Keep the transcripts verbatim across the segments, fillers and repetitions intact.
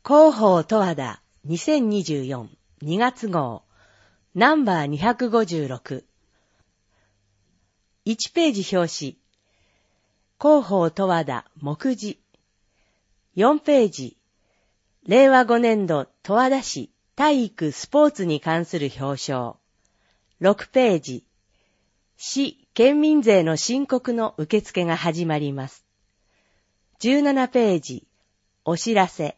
広報十和田にせんにじゅうよん にがつ号ナンバーにひゃくごじゅうろく。いちページ表紙。広報十和田目次。よんページ。れいわごねんど十和田市体育スポーツに関する表彰。ろくページ。市県民税の申告の受付が始まります。じゅうななページ。お知らせ。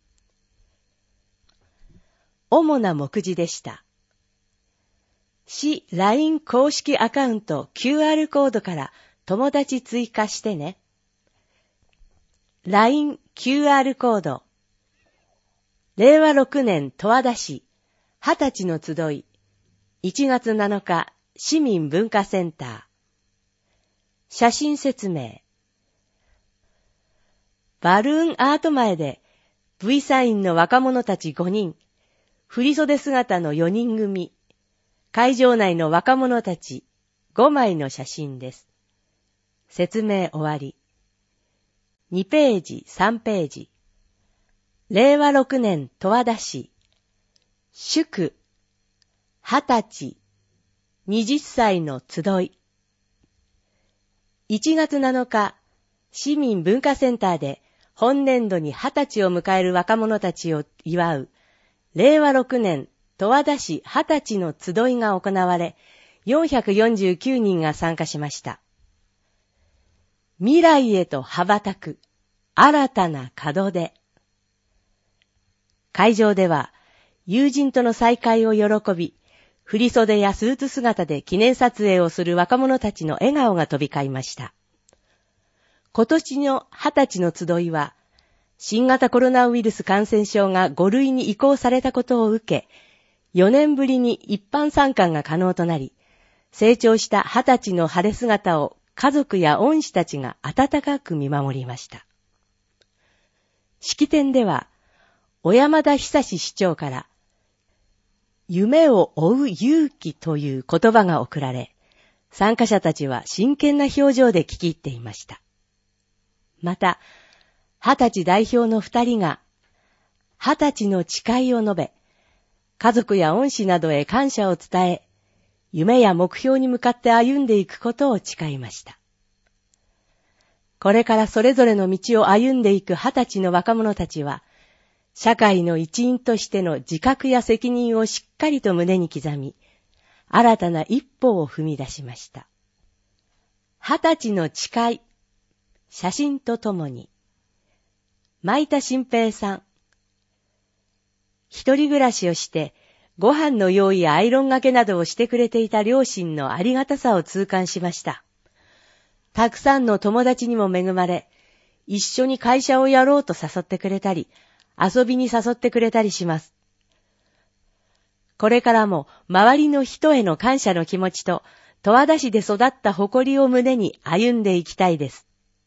主な目次でした。市 ライン 公式アカウント キューアール コードから友達追加してね。ライン キューアール コード。れいわろくねん十和田市はたちの集いいちがつなのか市民文化センター。写真説明。バルーンアート前で V サインの若者たちごにん、振袖姿のよにん組、会場内の若者たちごまいの写真です。説明終わり。にページ、さんページ。れいわろくねん十和田市、祝、はたち、はたちの集い。いちがつなのか、市民文化センターで本年度にはたちを迎える若者たちを祝う、れいわろくねん十和田市はたちの集いが行われ、よんひゃくよんじゅうきゅうにんが参加しました。未来へと羽ばたく、新たな門出。会場では、友人との再会を喜び、振袖やスーツ姿で記念撮影をする若者たちの笑顔が飛び交いました。今年のはたちの集いは、新型コロナウイルス感染症がごるいに移行されたことを受け、よねんぶりに一般参観が可能となり、成長したはたちの晴れ姿を家族や恩師たちが温かく見守りました。式典では、小山田久市長から、夢を追う勇気という言葉が贈られ、参加者たちは真剣な表情で聞き入っていました。また、はたち代表の二人が、はたちの誓いを述べ、家族や恩師などへ感謝を伝え、夢や目標に向かって歩んでいくことを誓いました。これからそれぞれの道を歩んでいくはたちの若者たちは、社会の一員としての自覚や責任をしっかりと胸に刻み、新たな一歩を踏み出しました。はたちの誓い、写真とともに、前田新平さん。一人暮らしをして、ご飯の用意やアイロンがけなどをしてくれていた両親のありがたさを痛感しました。たくさんの友達にも恵まれ、一緒に会社をやろうと誘ってくれたり、遊びに誘ってくれたりします。これからも周りの人への感謝の気持ちと、十和田市で育った誇りを胸に歩んでいきたいです。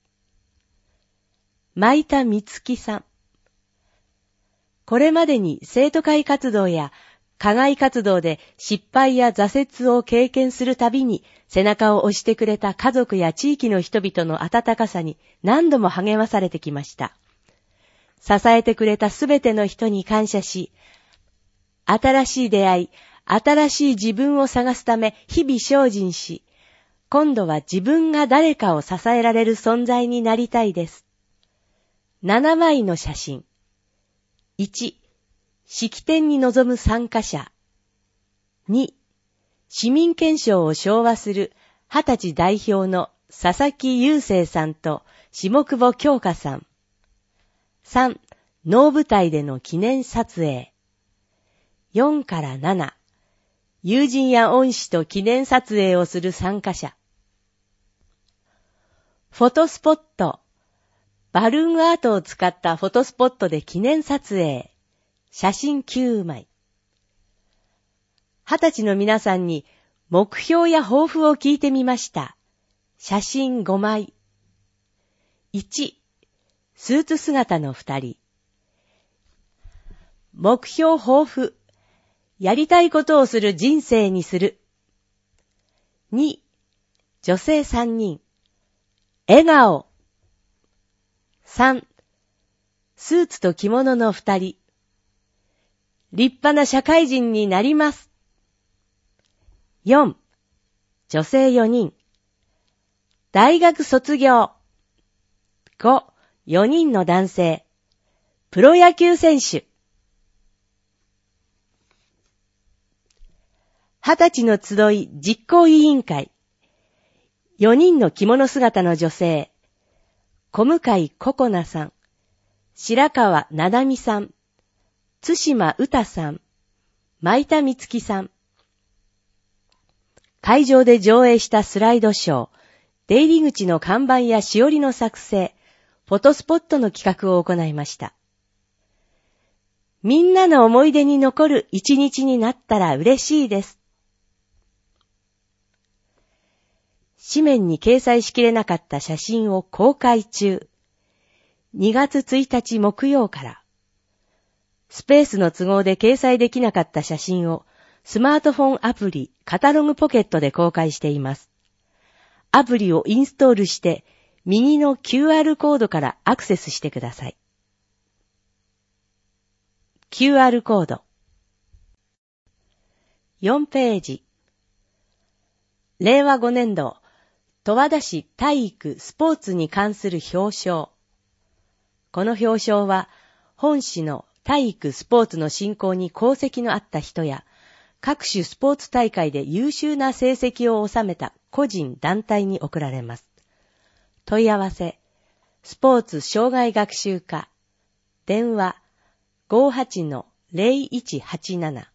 前田美月さん。これまでに生徒会活動や課外活動で失敗や挫折を経験するたびに背中を押してくれた家族や地域の人々の温かさに何度も励まされてきました。支えてくれたすべての人に感謝し、新しい出会い、新しい自分を探すため日々精進し、今度は自分が誰かを支えられる存在になりたいです。ななまいの写真。いち、式典に臨む参加者。に、市民憲章を唱和するはたち代表の佐々木雄生さんと下久保京香さん。さん、能舞台での記念撮影。よんからなな、友人や恩師と記念撮影をする参加者。フォトスポット。バルーンアートを使ったフォトスポットで記念撮影。写真きゅうまい。はたちの皆さんに目標や抱負を聞いてみました。写真ごまい。いち、スーツ姿のふたり。目標抱負。やりたいことをする人生にする。に、女性さんにん。笑顔。さん、 スーツと着物の二人。立派な社会人になります。よん、女性よにん。大学卒業。ご、よにんの男性。プロ野球選手。はたちの集い実行委員会。よにんの着物姿の女性。小向井ココナさん、白川ななみさん、津島歌さん、前田美月さん。会場で上映したスライドショー、出入り口の看板やしおりの作成、フォトスポットの企画を行いました。みんなの思い出に残る一日になったら嬉しいです。紙面に掲載しきれなかった写真を公開中。にがつついたち木曜から。スペースの都合で掲載できなかった写真をスマートフォンアプリカタログポケットで公開しています。アプリをインストールして右の キューアール コードからアクセスしてください。キューアール コード。よんページ。れいわごねんど、十和田市体育スポーツに関する表彰。この表彰は、本市の体育スポーツの振興に功績のあった人や、各種スポーツ大会で優秀な成績を収めた個人団体に贈られます。問い合わせ、スポーツ障害学習課、電話 ごーはちのぜろいちはちなな。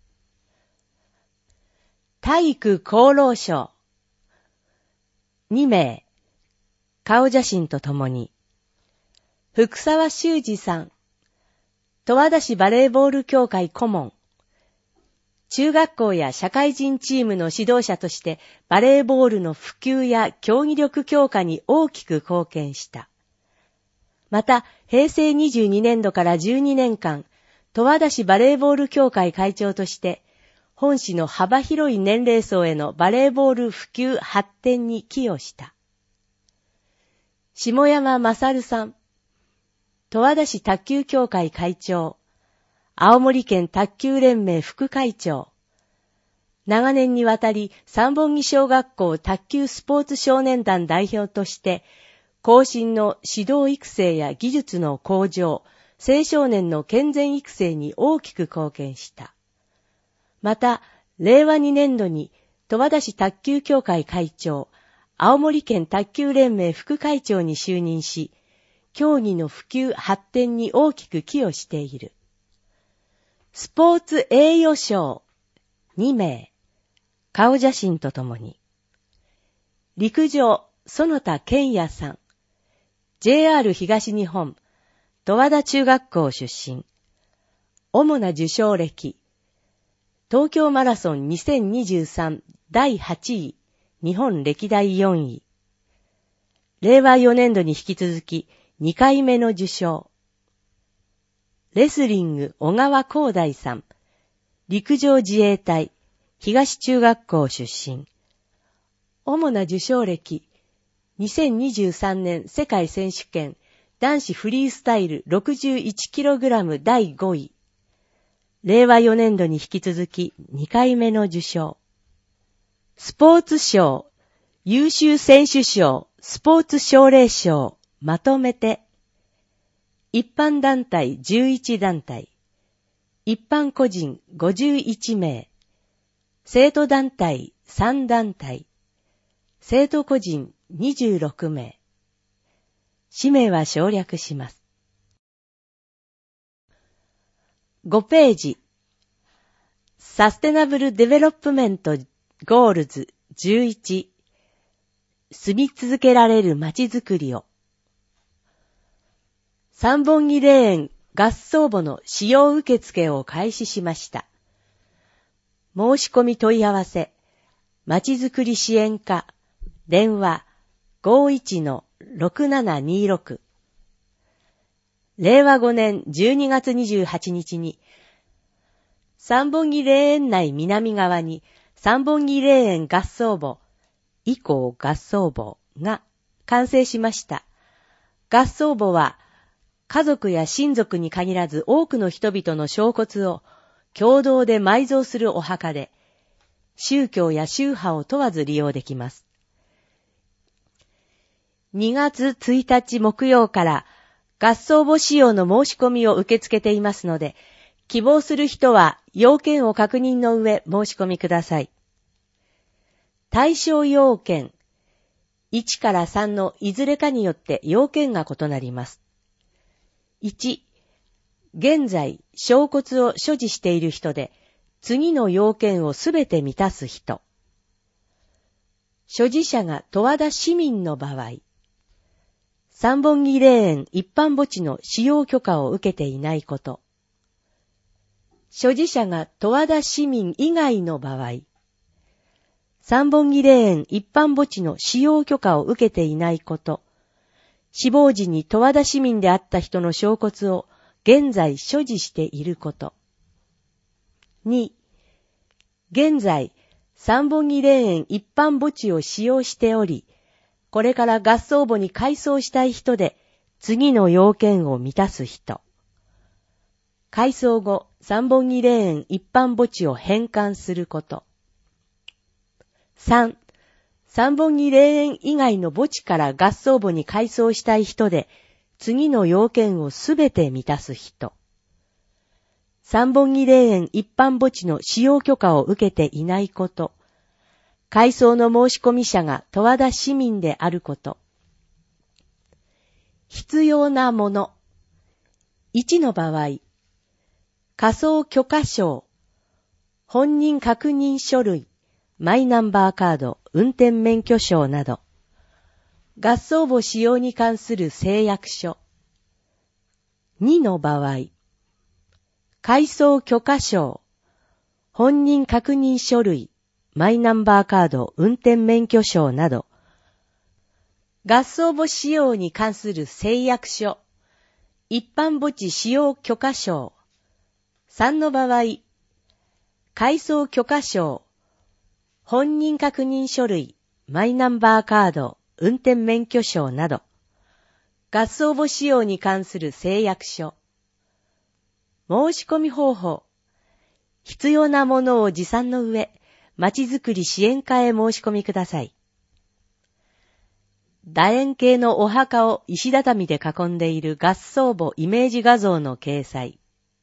体育功労賞。にめい、顔写真とともに、福沢修二さん、十和田市バレーボール協会顧問、中学校や社会人チームの指導者としてバレーボールの普及や競技力強化に大きく貢献した。また、へいせいにじゅうにねんどからじゅうにねんかん、十和田市バレーボール協会会長として、本市の幅広い年齢層へのバレーボール普及発展に寄与した。下山勝さん、十和田市卓球協会会長、青森県卓球連盟副会長、長年にわたり三本木小学校卓球スポーツ少年団代表として、後進の指導育成や技術の向上、青少年の健全育成に大きく貢献した。また、れいわにねんどに十和田市卓球協会会長、青森県卓球連盟副会長に就任し、競技の普及発展に大きく寄与している。スポーツ栄誉賞にめい、顔写真とともに。陸上、園田健也さん、ジェイアール 東日本、十和田中学校出身。主な受賞歴、東京マラソンにせんにじゅうさんだいはちい、日本歴代よんい。れいわよねんどに引き続きにかいめの受賞。レスリング小川光大さん、陸上自衛隊東中学校出身。主な受賞歴、にせんにじゅうさんねん世界選手権男子フリースタイル ろくじゅういちキログラム だいごい。れいわよねんどに引き続きにかいめの受賞。スポーツ賞、優秀選手賞、スポーツ奨励賞、まとめて。一般団体じゅういちだんたい、一般個人ごじゅういちめい、生徒団体さんだんたい、生徒個人にじゅうろくめい。氏名は省略します。ごページ。サステナブルデベロップメントゴールズじゅういち。住み続けられるまちづくりを。三本木霊園合葬墓の使用受付を開始しました。申し込み問い合わせ、まちづくり支援課、電話 ごーいちのろくななにーろく。れいわごねんじゅうにがつにじゅうはちにちに、三本木霊園内南側に三本木霊園合葬墓、以降合葬墓が完成しました。合葬墓は家族や親族に限らず多くの人々の小骨を共同で埋蔵するお墓で、宗教や宗派を問わず利用できます。にがつついたち木曜から合葬墓使用の申し込みを受け付けていますので、希望する人は要件を確認の上申し込みください。対象要件いちからさんのいずれかによって要件が異なります。いち、現在小骨を所持している人で次の要件をすべて満たす人。所持者が十和田市民の場合、三本木霊園一般墓地の使用許可を受けていないこと。所持者が十和田市民以外の場合、三本木霊園一般墓地の使用許可を受けていないこと。死亡時に十和田市民であった人の小骨を現在所持していること。に、現在三本木霊園一般墓地を使用しており、これから合葬墓に改装したい人で次の要件を満たす人。改装後、三本木霊園一般墓地を返還すること。さん、三本木霊園以外の墓地から合葬墓に改装したい人で次の要件をすべて満たす人。三本木霊園一般墓地の使用許可を受けていないこと。改装の申し込み者が十和田市民であること。必要なもの。いちの場合、火葬許可証、本人確認書類、マイナンバーカード、運転免許証など。合葬墓使用に関する誓約書。にの場合、改装許可証、本人確認書類、マイナンバーカード、運転免許証など、合葬墓使用に関する誓約書、一般墓地使用許可証。さんの場合、改装許可証、本人確認書類、マイナンバーカード、運転免許証など、合葬墓使用に関する誓約書。申し込み方法。必要なものを持参の上、まちづくり支援課へ申し込みください。楕円形のお墓を石畳で囲んでいる合葬墓イメージ画像の掲載。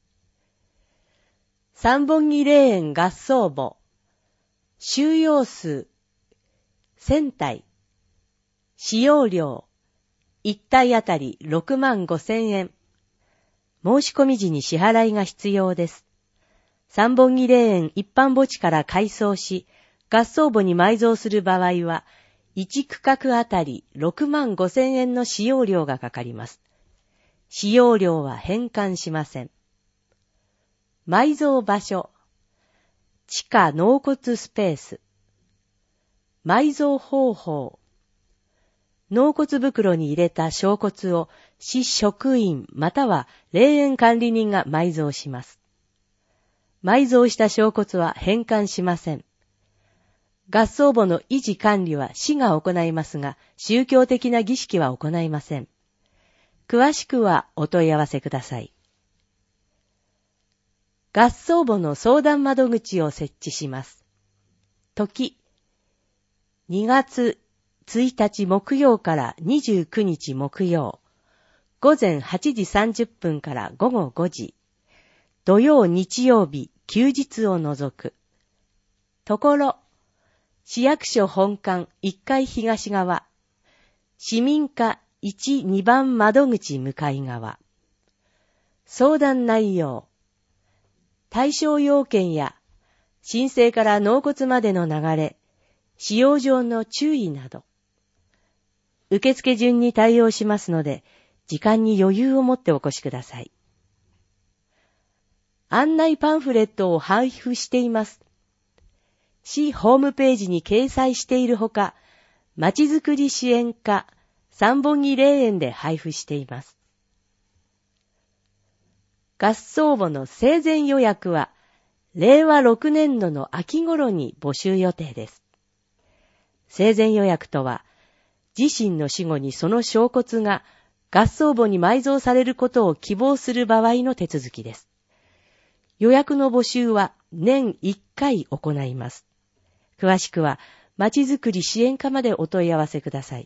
三本木霊園合葬墓。収容数。千体。使用料。一体あたりろくまんごせんえん。申し込み時に支払いが必要です。三本木霊園一般墓地から改装し、合葬墓に埋蔵する場合は、いち区画あたりろくまんごせんえんの使用料がかかります。使用料は返還しません。埋蔵場所。地下納骨スペース。埋蔵方法。納骨袋に入れた小骨を市職員または霊園管理人が埋蔵します。埋蔵した小骨は返還しません。合葬墓の維持管理は市が行いますが、宗教的な儀式は行いません。詳しくはお問い合わせください。合葬墓の相談窓口を設置します。時、にがつついたち木曜からにじゅうくにち木曜、午前はちじさんじゅっぷんから午後ごじ、土曜日曜日、休日を除く。ところ、市役所本館いっかい東側、市民課いち、にばん窓口向かい側。相談内容。対象要件や、申請から納骨までの流れ、使用上の注意など。受付順に対応しますので、時間に余裕を持ってお越しください。案内パンフレットを配布しています。市ホームページに掲載しているほか、まちづくり支援課三本木霊園で配布しています。合葬墓の生前予約は、れいわろくねんどの秋頃に募集予定です。生前予約とは、自身の死後にその小骨が合葬墓に埋蔵されることを希望する場合の手続きです。予約の募集は年いっかい行います。詳しくは、まちづくり支援課までお問い合わせください。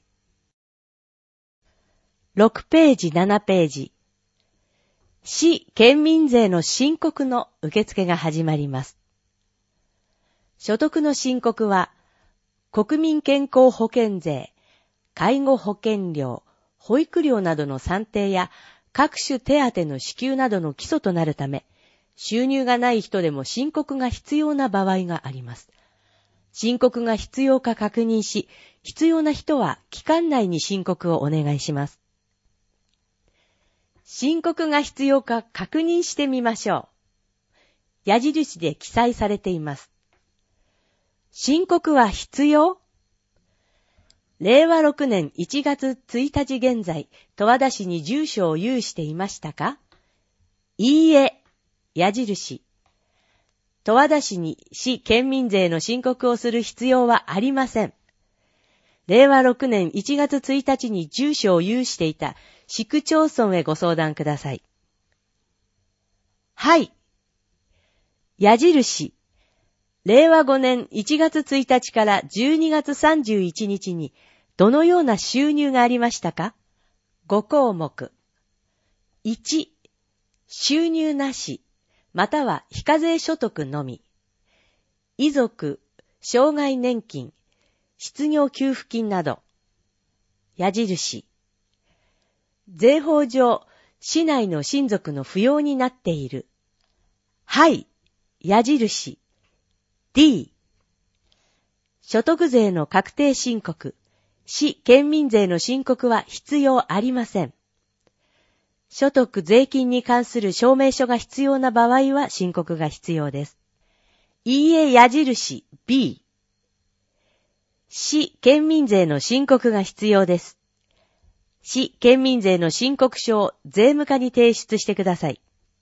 ろくページ、ななページ。市県民税の申告の受付が始まります。所得の申告は、国民健康保険税、介護保険料、保育料などの算定や各種手当の支給などの基礎となるため、収入がない人でも申告が必要な場合があります。申告が必要か確認し、必要な人は期間内に申告をお願いします。申告が必要か確認してみましょう。矢印で記載されています。申告は必要？れいわろくねんいちがつついたち現在、十和田市に住所を有していましたか？いいえ、矢印。十和田市に市県民税の申告をする必要はありません。れいわろくねんいちがつついたちに住所を有していた市区町村へご相談ください。はい。矢印。れいわごねんいちがつついたちからじゅうにがつさんじゅういちにちにどのような収入がありましたか？ごこうもく。いち、収入なし、または非課税所得のみ。遺族、障害年金、失業給付金など。矢印。税法上、市内の親族の扶養になっている。はい、矢印。D。所得税の確定申告、市県民税の申告は必要ありません。所得税金に関する証明書が必要な場合は申告が必要です。いいえ矢印 B。市県民税の申告が必要です。市県民税の申告書を税務課に提出してください。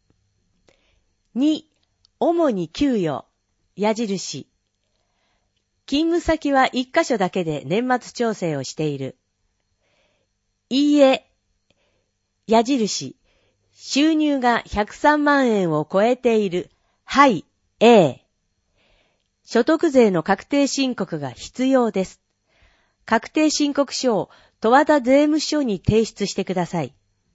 に、主に給与、矢印。勤務先は一箇所だけで年末調整をしている。いいえ、矢印。収入がひゃくさんまんえんを超えている。はい、A。所得税の確定申告が必要です。確定申告書を十和田税務署に提出してください。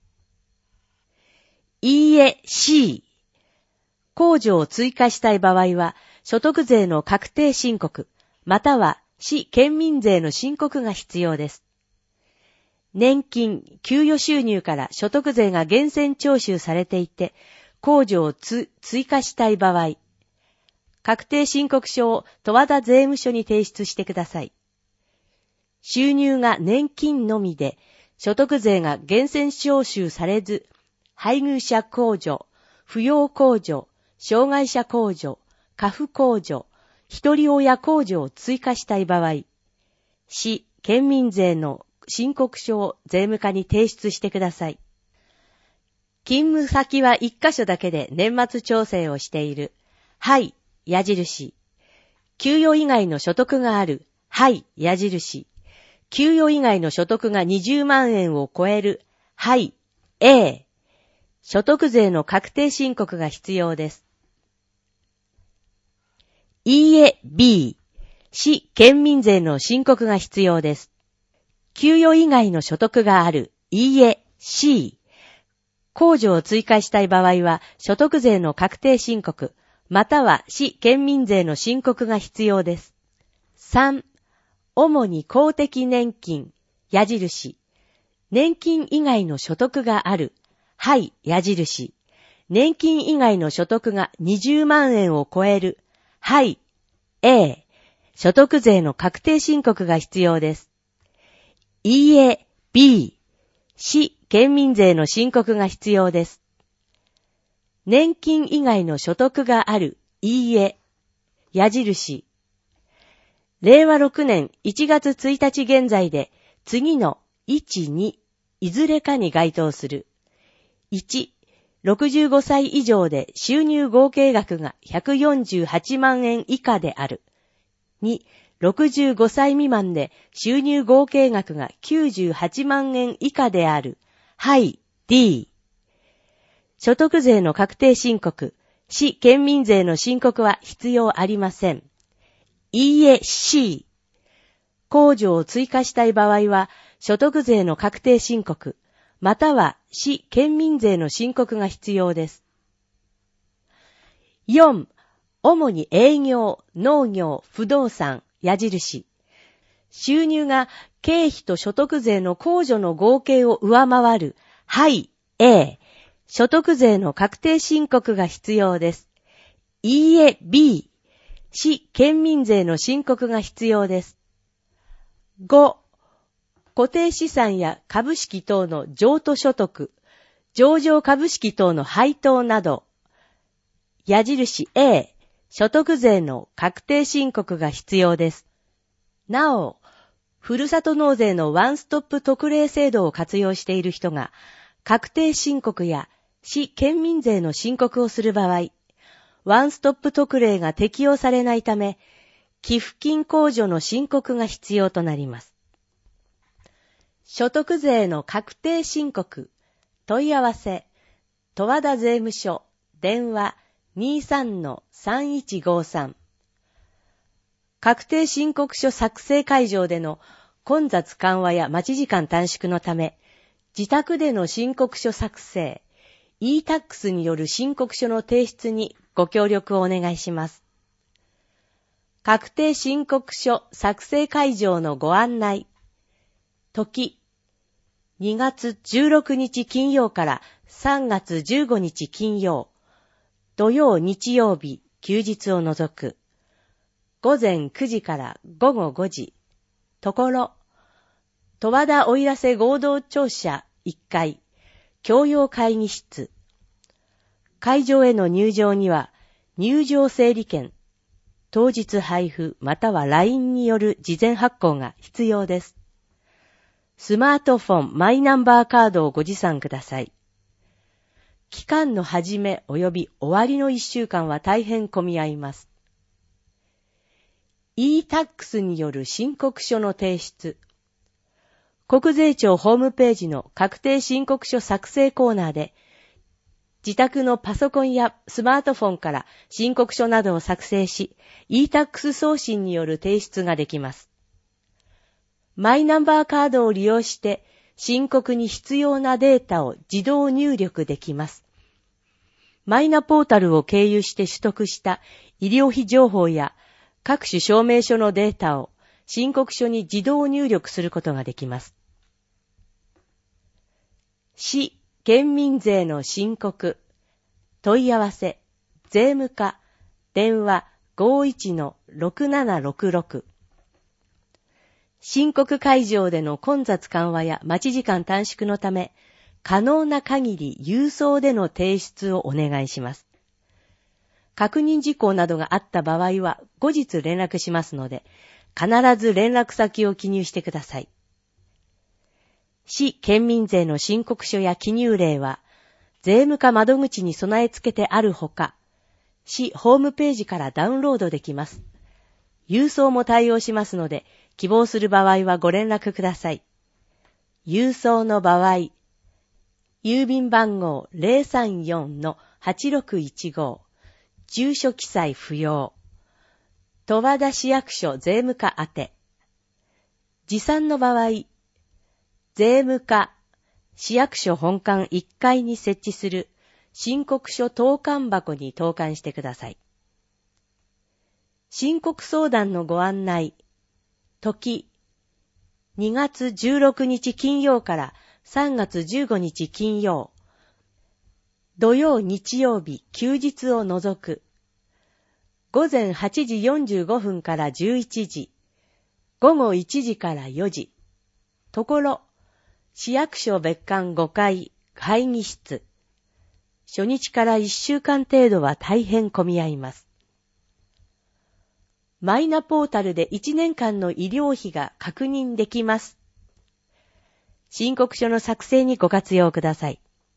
いいえ、C。控除を追加したい場合は、所得税の確定申告、または市県民税の申告が必要です。年金、給与収入から所得税が源泉徴収されていて、控除をつ追加したい場合、確定申告書を十和田税務署に提出してください。収入が年金のみで、所得税が源泉徴収されず、配偶者控除、扶養控除、障害者控除、家父控除、一人親控除を追加したい場合、市、県民税の申告書を税務課に提出してください。勤務先は一箇所だけで年末調整をしている。はい、矢印。給与以外の所得がある。はい、矢印。給与以外の所得がにじゅうまんえんを超える。はい、A。所得税の確定申告が必要です。いいえ、B。市県民税の申告が必要です。給与以外の所得がある。いいえ、C。控除を追加したい場合は、所得税の確定申告、または市県民税の申告が必要です。さん、主に公的年金、矢印。年金以外の所得がある。はい、矢印。年金以外の所得がにじゅうまんえんを超える。はい、A。所得税の確定申告が必要です。いいえ、B。市県民税の申告が必要です。年金以外の所得がある。いいえ。矢印。れいわろくねんいちがつついたち現在で次のいち、に、いずれかに該当する。いち、ろくじゅうごさい以上で収入合計額がひゃくよんじゅうはちまんえん以下である。に、ろくじゅうごさい未満で収入合計額がきゅうじゅうはちまんえん以下である。 はい、D。所得税の確定申告、市県民税の申告は必要ありません。いいえ、C。控除を追加したい場合は、所得税の確定申告、または市県民税の申告が必要です。よん、主に営業、農業、不動産、矢印。収入が経費と所得税の控除の合計を上回る、はい、A。所得税の確定申告が必要です。いいえ、B。市県民税の申告が必要です。ご、固定資産や株式等の譲渡所得、上場株式等の配当など、矢印 A、所得税の確定申告が必要です。なお、ふるさと納税のワンストップ特例制度を活用している人が、確定申告や市県民税の申告をする場合、ワンストップ特例が適用されないため、寄付金控除の申告が必要となります。所得税の確定申告、問い合わせ、十和田税務署、電話 にじゅうさんのさんいちごさん。確定申告書作成会場での混雑緩和や待ち時間短縮のため、自宅での申告書作成、イータックス による申告書の提出にご協力をお願いします。確定申告書作成会場のご案内。時、にがつじゅうろくにち金曜からさんがつじゅうごにち金曜、土曜日曜日休日を除く。ごぜんくじからごごごじ。ところ、十和田奥入瀬合同庁舎いっかい、教養会議室。会場への入場には、入場整理券、当日配布または ライン による事前発行が必要です。スマートフォンマイナンバーカードをご持参ください。期間の始め及び終わりのいっしゅうかんは大変混み合います。イータックス による申告書の提出。国税庁ホームページの確定申告書作成コーナーで、自宅のパソコンやスマートフォンから申告書などを作成し、イータックス 送信による提出ができます。マイナンバーカードを利用して申告に必要なデータを自動入力できます。マイナポータルを経由して取得した医療費情報や各種証明書のデータを申告書に自動入力することができます。市県民税の申告、問い合わせ、税務課、電話 ごいちのろくななろくろく。申告会場での混雑緩和や待ち時間短縮のため、可能な限り郵送での提出をお願いします。確認事項などがあった場合は後日連絡しますので、必ず連絡先を記入してください。市県民税の申告書や記入例は、税務課窓口に備え付けてあるほか、市ホームページからダウンロードできます。郵送も対応しますので、希望する場合はご連絡ください。郵送の場合、郵便番号 ゼロさんよんのはちろくいちご、住所記載不要。十和田市役所税務課宛て。持参の場合、税務課、市役所本館いっかいに設置する申告書投函箱に投函してください。申告相談のご案内。時、にがつじゅうろくにち金曜からさんがつじゅうごにち金曜。土曜日曜日休日を除く。ごぜんはちじよんじゅうごふんからじゅういちじ。ごごいちじからよじ。ところ、市役所別館ごかい会議室。初日からいっしゅうかん程度は大変混み合います。マイナポータルでいちねんかんの医療費が確認できます。申告書の作成にご活用ください。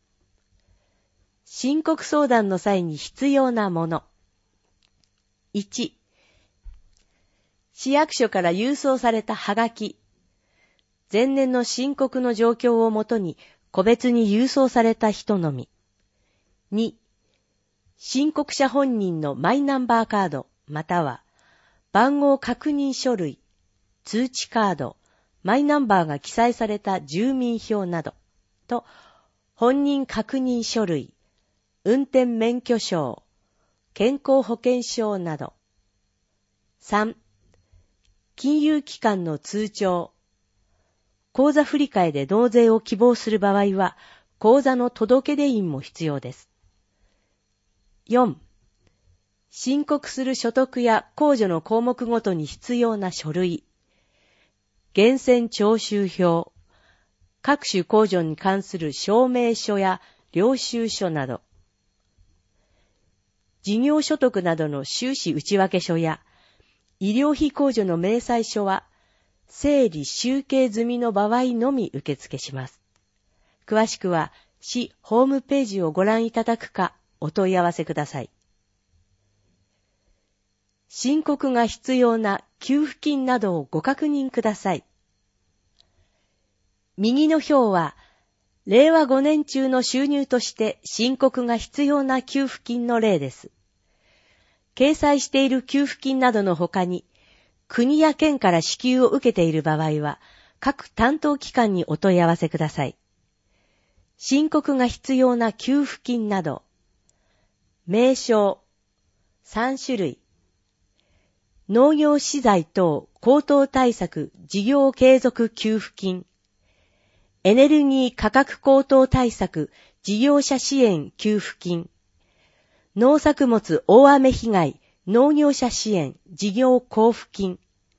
申告相談の際に必要なもの。いち、市役所から郵送されたはがき。前年の申告の状況をもとに個別に郵送された人のみ。に、申告者本人のマイナンバーカード、または番号確認書類、通知カード、マイナンバーが記載された住民票などと、本人確認書類、運転免許証、健康保険証など。さん、金融機関の通帳。口座振替で納税を希望する場合は、口座の届出印も必要です。よん、申告する所得や控除の項目ごとに必要な書類。源泉徴収票、各種控除に関する証明書や領収書など。事業所得などの収支内訳書や医療費控除の明細書は整理集計済みの場合のみ受付します。詳しくは市ホームページをご覧いただくかお問い合わせください。申告が必要な給付金などをご確認ください。右の表は、れいわごねん中の収入として申告が必要な給付金の例です。掲載している給付金などの他に、国や県から支給を受けている場合は、各担当機関にお問い合わせください。申告が必要な給付金など、名称、さん種類、農業資材等高騰対策事業継続給付金、エネルギー価格高騰対策事業者支援給付金、農作物大雨被害農業者支援事業交付金、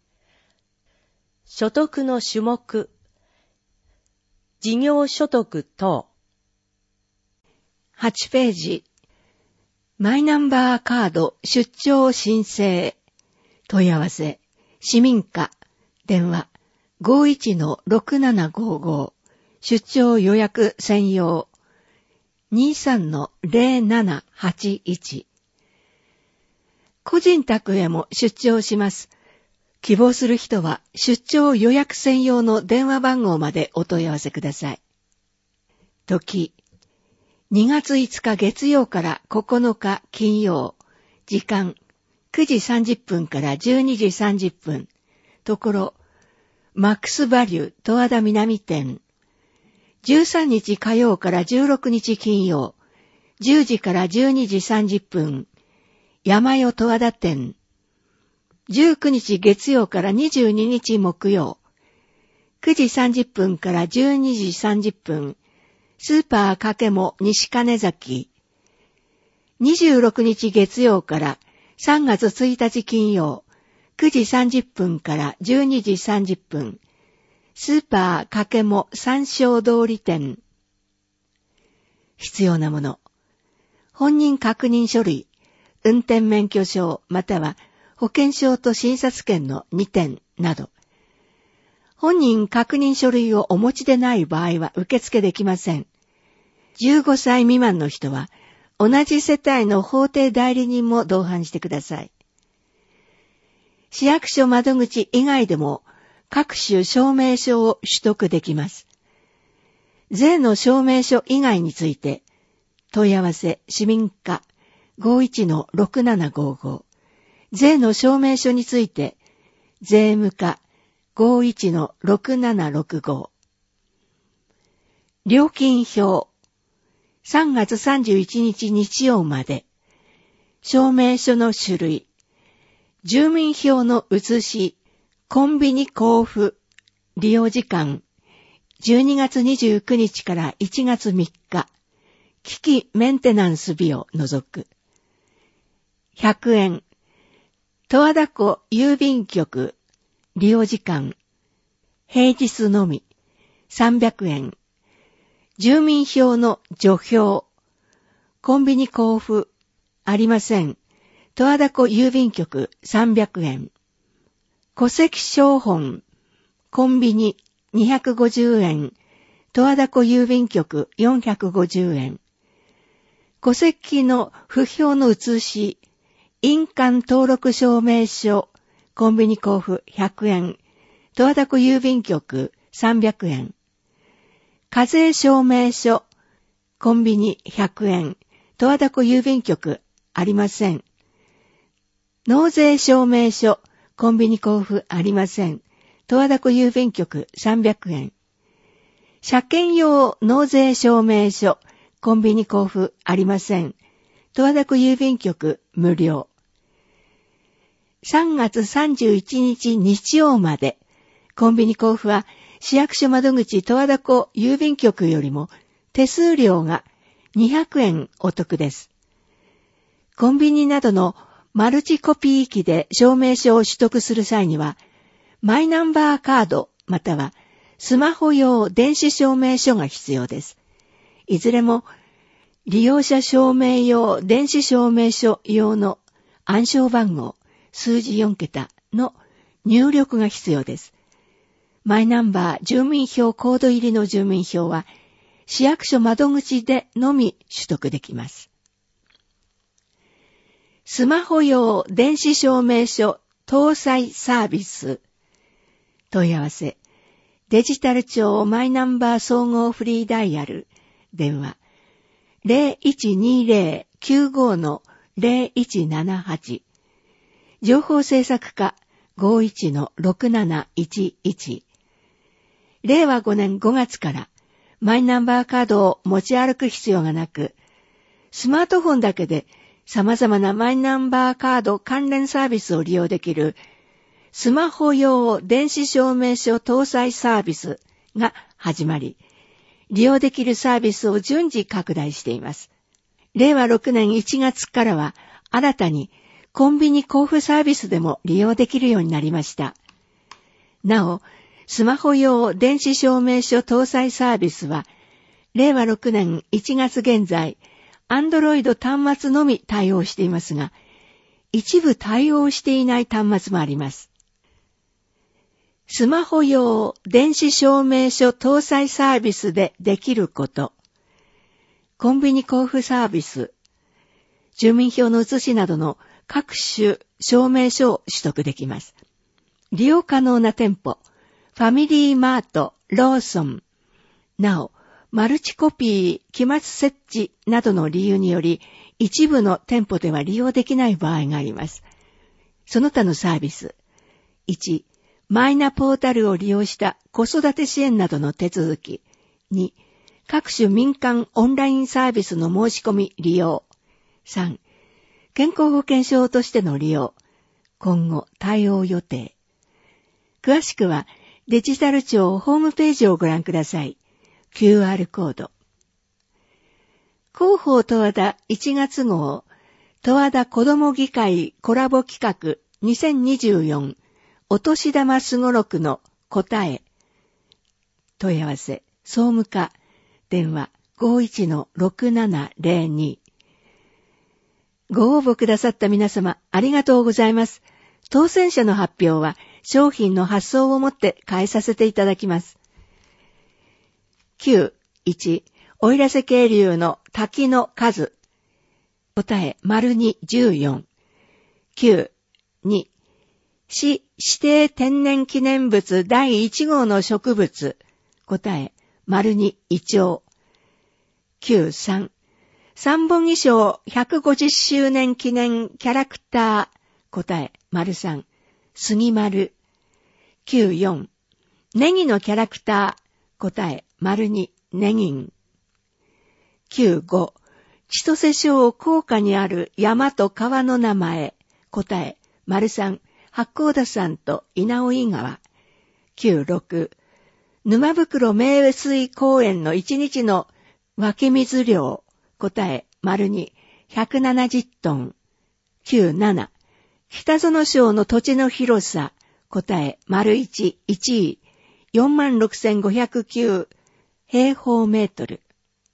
所得の種目、事業所得等。 はちページ、マイナンバーカード出張申請、問い合わせ、市民課、電話 ごいちのろくななごーごー、出張予約専用 にじゅうさんのぜろななはちいち。個人宅へも出張します。希望する人は出張予約専用の電話番号までお問い合わせください。時、にがついつか月曜からここのか金曜、時間くじさんじゅっぷんからじゅうにじさんじゅっぷん、ところ、マックスバリュー十和田南店、じゅうさんにち火曜からじゅうろくにち金曜、じゅうじからじゅうにじさんじゅっぷん、山代十和田店、じゅうくにち月曜からにじゅうににち木曜、くじさんじゅっぷんからじゅうにじさんじゅっぷん、スーパーかけも西金崎、にじゅうろくにち月曜からさんがつついたち金曜、くじさんじゅっぷんからじゅうにじさんじゅっぷん、スーパーかけも三章通り店。必要なもの。本人確認書類、運転免許証または保険証と診察券のにてんなど。本人確認書類をお持ちでない場合は受付できません。じゅうごさい未満の人は同じ世帯の法定代理人も同伴してください。市役所窓口以外でも各種証明書を取得できます。税の証明書以外について、問い合わせ市民課 ごいちのろくななごーごー、税の証明書について、税務課 ごいちのろくななろくごー。料金表、さんがつさんじゅういちにち日曜まで、証明書の種類、住民票の写し、コンビニ交付、利用時間、じゅうにがつにじゅうくにちからいちがつみっか、機器メンテナンス日を除く。ひゃくえん、十和田湖郵便局、利用時間、平日のみ、さんびゃくえん、住民票の除票、コンビニ交付、ありません。十和田湖郵便局さんびゃくえん。戸籍抄本、コンビニにひゃくごじゅうえん。十和田湖郵便局よんひゃくごじゅうえん。戸籍の不評の写し、印鑑登録証明書、コンビニ交付ひゃくえん。十和田湖郵便局さんびゃくえん。 課税証明書、コンビニひゃくえん、十和田湖郵便局ありません。納税証明書、コンビニ交付ありません。十和田湖郵便局さんびゃくえん。車検用納税証明書、コンビニ交付ありません。十和田湖郵便局無料。さんがつさんじゅういちにち日曜まで、コンビニ交付は市役所窓口十和田湖郵便局よりも手数料がにひゃくえんお得です。コンビニなどのマルチコピー機で証明書を取得する際には、マイナンバーカードまたはスマホ用電子証明書が必要です。いずれも利用者証明用電子証明書用の暗証番号、数字よんけたの入力が必要です。マイナンバー住民票コード入りの住民票は市役所窓口でのみ取得できます。スマホ用電子証明書搭載サービス。問い合わせ。デジタル庁マイナンバー総合フリーダイヤル。電話。ゼロいちにゼロ きゅうご のゼロいちななはち。情報制作課 ごいちのろくなないちいち。れいわごねんごがつからマイナンバーカードを持ち歩く必要がなく、スマートフォンだけで様々なマイナンバーカード関連サービスを利用できるスマホ用電子証明書搭載サービスが始まり、利用できるサービスを順次拡大しています。れいわろくねんいちがつからは新たにコンビニ交付サービスでも利用できるようになりました。なお、スマホ用電子証明書搭載サービスは、れいわろくねんいちがつ現在、Android 端末のみ対応していますが、一部対応していない端末もあります。スマホ用電子証明書搭載サービスでできること。コンビニ交付サービス。住民票の写しなどの各種証明書を取得できます。利用可能な店舗。ファミリーマート、ローソン。なお、マルチコピー、期末設置などの理由により、一部の店舗では利用できない場合があります。その他のサービス。いち、マイナポータルを利用した子育て支援などの手続き。に、各種民間オンラインサービスの申し込み利用。さん、健康保険証としての利用。今後対応予定。詳しくはデジタル庁ホームページをご覧ください。キューアール コード。広報十和田いちがつ号、十和田子ども議会コラボ企画にせんにじゅうよんお年玉すごろくの答え。問い合わせ、総務課、電話 ごいちのろくななゼロに。ご応募くださった皆様、ありがとうございます。当選者の発表は商品の発送をもって返させていただきます。きゅう、いち、奥入瀬渓流の滝の数。答え、丸にじゅうよん。きゅう、に、市指定天然記念物だいいち号の植物。答え、丸にイチョウ。きゅう、さん、三本木賞ひゃくごじゅっしゅうねん記念キャラクター。答え、丸さん、杉丸。きゅう、よん、ネギのキャラクター。答え、丸に、ネギン。きゅう、ご、千歳小高架にある山と川の名前。答え、丸さん、八甲田山と稲生川。きゅう、ろく、沼袋名水公園の一日の湧き水量。答え、丸に、ひゃくななじゅっトン。きゅう、なな、北園省の土地の広さ。答え、丸いち、いちい、よんまんろくせんごひゃくきゅう平方メートル。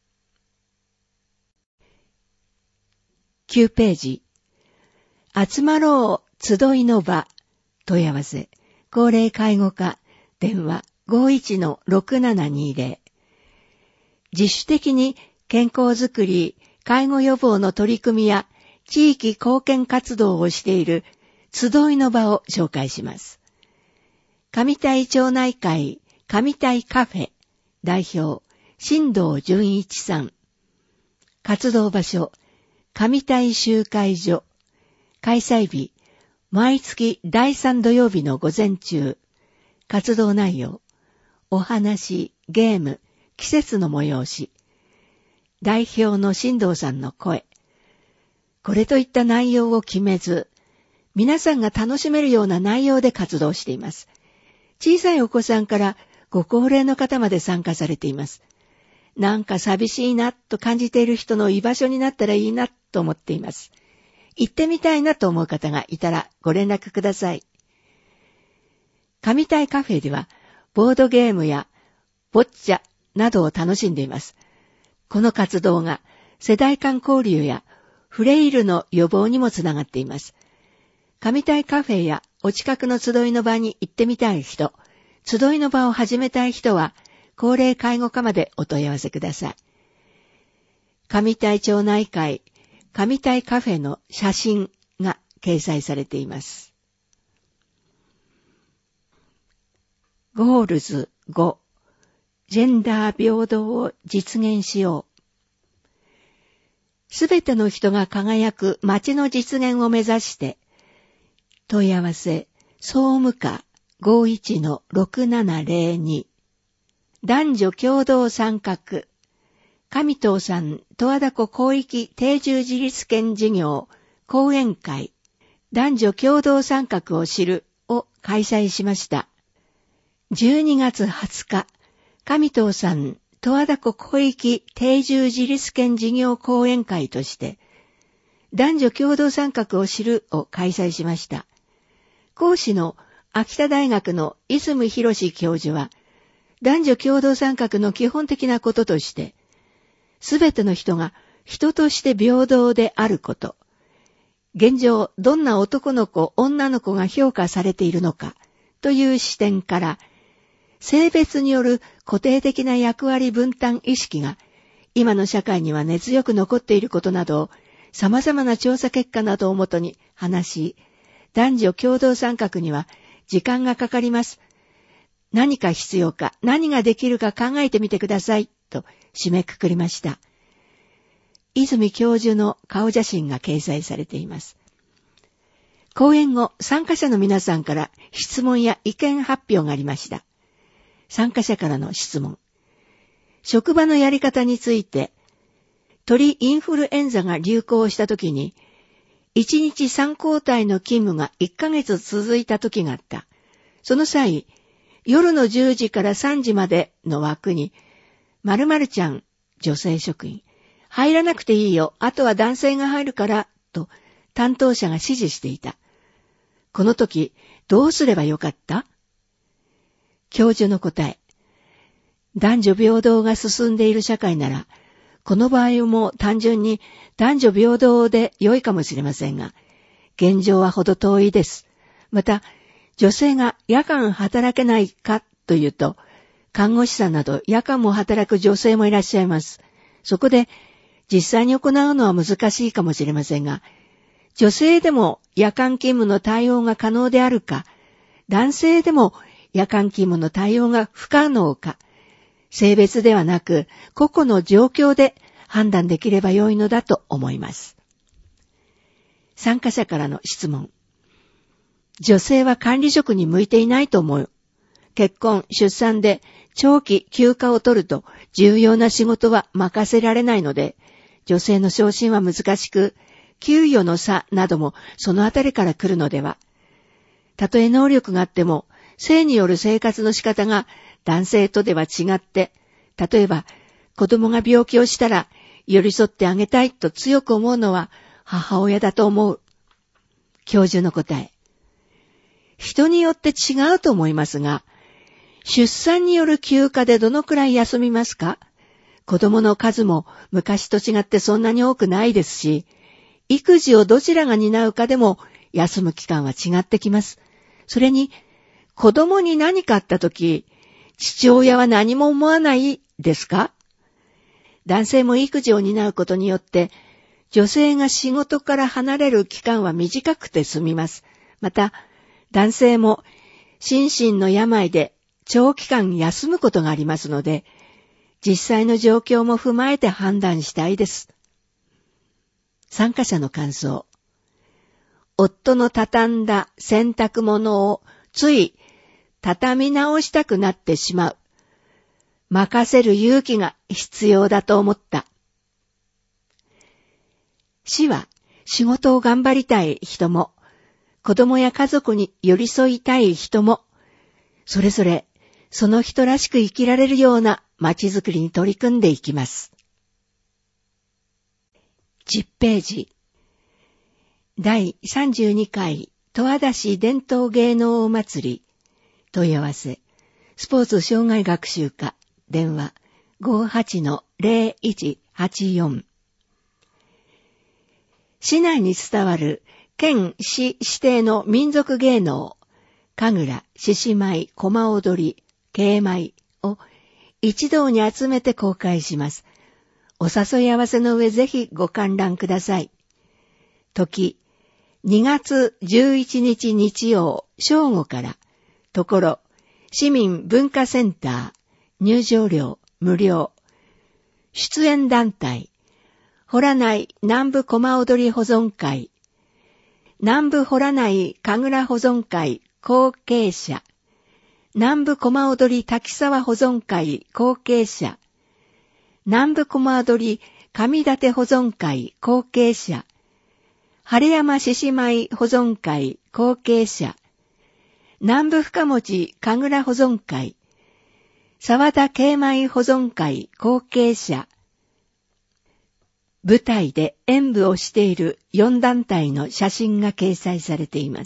きゅうページ。集まろう、集いの場。問い合わせ。高齢介護課。電話 ごいちのろくななにゼロ。自主的に健康づくり、介護予防の取り組みや地域貢献活動をしている集いの場を紹介します。上田井町内会上田井カフェ代表新藤純一さん。活動場所、上台集会所。開催日、毎月だいさん土曜日の午前中。活動内容、お話、ゲーム、季節の催し。代表の新藤さんの声。これといった内容を決めず、皆さんが楽しめるような内容で活動しています。小さいお子さんからご高齢の方まで参加されています。なんか寂しいなと感じている人の居場所になったらいいなと思っています。行ってみたいなと思う方がいたらご連絡ください。上台カフェではボードゲームやボッチャなどを楽しんでいます。この活動が世代間交流やフレイルの予防にもつながっています。上台カフェやお近くの集いの場に行ってみたい人、集いの場を始めたい人は高齢介護課までお問い合わせください。上台町内会上台カフェの写真が掲載されています。ゴールズご、ジェンダー平等を実現しよう。すべての人が輝く街の実現を目指して、問い合わせ、総務課 ごいちのろくななぜろに 男女共同参画、上藤さん十和田湖広域定住自立権事業講演会、男女共同参画を知るを開催しました。じゅうにがつはつか、上藤さん十和田湖広域定住自立権事業講演会として、男女共同参画を知るを開催しました。講師の秋田大学の泉博士教授は、男女共同参画の基本的なこととして、すべての人が人として平等であること、現状どんな男の子、女の子が評価されているのかという視点から、性別による固定的な役割分担意識が今の社会には根強く残っていることなどを様々な調査結果などをもとに話し、男女共同参画には時間がかかります。何か必要か、何ができるか考えてみてくださいと締めくくりました。泉教授の顔写真が掲載されています。講演後、参加者の皆さんから質問や意見発表がありました。参加者からの質問。職場のやり方について、鳥インフルエンザが流行したときに、いちにちさん交代の勤務がいっかげつ続いたときがあった。その際、夜のじゅうじからさんじまでの枠に、〇〇ちゃん、女性職員、入らなくていいよ、あとは男性が入るから、と担当者が指示していた。この時、どうすればよかった？教授の答え。男女平等が進んでいる社会なら、この場合も単純に男女平等で良いかもしれませんが、現状はほど遠いです。また、女性が夜間働けないかというと、看護師さんなど夜間も働く女性もいらっしゃいます。そこで、実際に行うのは難しいかもしれませんが、女性でも夜間勤務の対応が可能であるか、男性でも夜間勤務の対応が不可能か、性別ではなく個々の状況で判断できれば良いのだと思います。参加者からの質問。女性は管理職に向いていないと思う。結婚、出産で長期休暇を取ると重要な仕事は任せられないので、女性の昇進は難しく、給与の差などもそのあたりから来るのでは。たとえ能力があっても、性による生活の仕方が男性とでは違って、例えば子供が病気をしたら寄り添ってあげたいと強く思うのは母親だと思う。教授の答え。人によって違うと思いますが、出産による休暇でどのくらい休みますか？子供の数も昔と違ってそんなに多くないですし、育児をどちらが担うかでも休む期間は違ってきます。それに、子供に何かあったとき、父親は何も思わないですか？男性も育児を担うことによって、女性が仕事から離れる期間は短くて済みます。また、男性も心身の病で長期間休むことがありますので、 実際の状況も踏まえて判断したいです。参加者の感想。夫の畳んだ洗濯物をつい畳み直したくなってしまう。任せる勇気が必要だと思った。死は仕事を頑張りたい人も、子供や家族に寄り添いたい人も、それぞれその人らしく生きられるような街づくりに取り組んでいきます。じゅっページ。だいさんじゅうにかい十和田市伝統芸能お祭り問い合わせスポーツ障害学習課電話 ごはちのゼロいちはちよん。市内に伝わる県市指定の民族芸能神楽、獅子舞、コマ踊り、慶舞を一堂に集めて公開します。お誘い合わせの上ぜひご観覧ください。時にがつじゅういちにち日曜正午から、ところ市民文化センター、入場料無料。出演団体、洞内南部コマ踊り保存会、南部洞内神楽保存会後継者、南部コマ踊り滝沢保存会後継者、南部コマ踊り上立保存会後継者、晴山獅子舞保存会後継者、南部深持神楽保存会、沢田慶舞保存会後継者、舞台で演舞をしているよんだんたいの写真が掲載されています。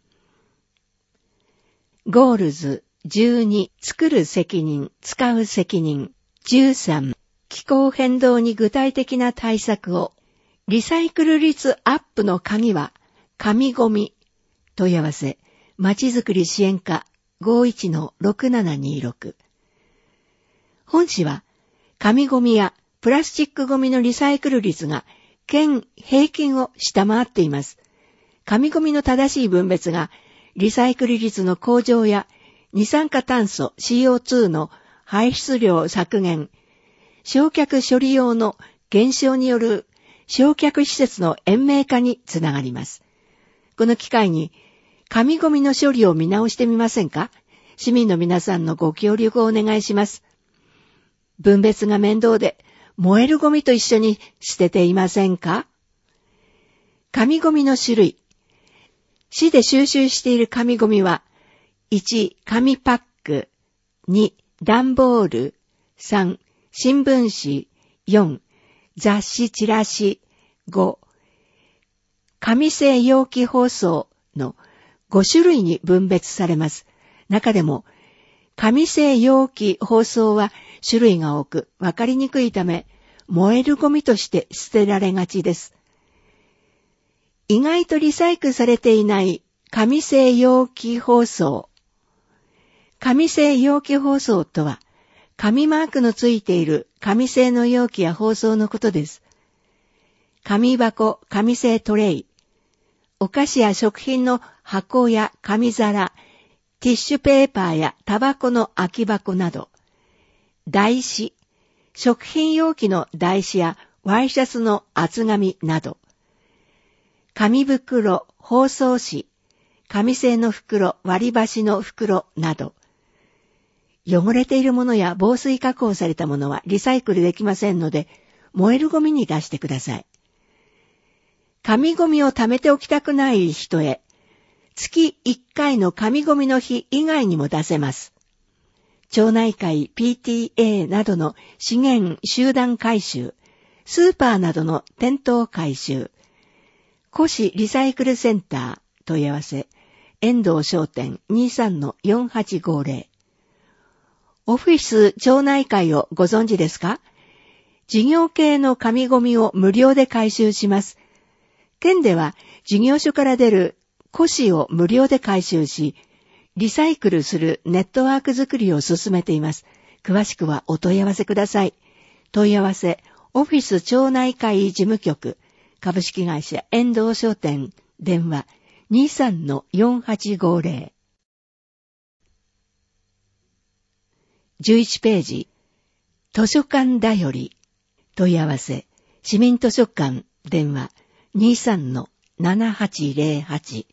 ゴールズじゅうに、作る責任、使う責任。じゅうさん、気候変動に具体的な対策を。リサイクル率アップの鍵は、紙ゴミ。問い合わせ、まちづくり支援課 ごいちのろくななにろく。本市は、紙ゴミやプラスチックゴミのリサイクル率が県平均を下回っています。紙ゴミの正しい分別が、リサイクル率の向上や二酸化炭素 シーオーツー の排出量削減、焼却処理用の減少による焼却施設の延命化につながります。この機会に紙ゴミの処理を見直してみませんか？市民の皆さんのご協力をお願いします。分別が面倒で燃えるゴミと一緒に捨てていませんか？紙ゴミの種類。市で収集している紙ゴミは、いち、紙パック、に、段ボール、さん、新聞紙、よん、雑誌チラシ、ご、紙製容器包装のごしゅるいに分別されます。中でも、紙製容器包装は種類が多く分かりにくいため、燃えるゴミとして捨てられがちです。意外とリサイクルされていない紙製容器包装。紙製容器包装とは、紙マークのついている紙製の容器や包装のことです。紙箱、紙製トレイ、お菓子や食品の箱や紙皿、ティッシュペーパーやタバコの空き箱など、台紙、食品容器の台紙やワイシャツの厚紙など、紙袋、包装紙、紙製の袋、割り箸の袋など、汚れているものや防水加工されたものはリサイクルできませんので、燃えるゴミに出してください。紙ゴミを貯めておきたくない人へ、月いっかいの紙ゴミの日以外にも出せます。町内会、ピーティーエー などの資源集団回収、スーパーなどの店頭回収、古市リサイクルセンター問い合わせ、遠藤商店 にさんのよんはちごゼロ。オフィス町内会をご存知ですか？事業系の紙ゴミを無料で回収します。県では事業所から出る古紙を無料で回収し、リサイクルするネットワーク作りを進めています。詳しくはお問い合わせください。問い合わせ、オフィス町内会事務局、株式会社遠藤商店、電話 にさんのよんはちごゼロ。じゅういちページ。 図書館だより。問い合わせ、市民図書館、電話 にじゅうさんのななはちゼロはち。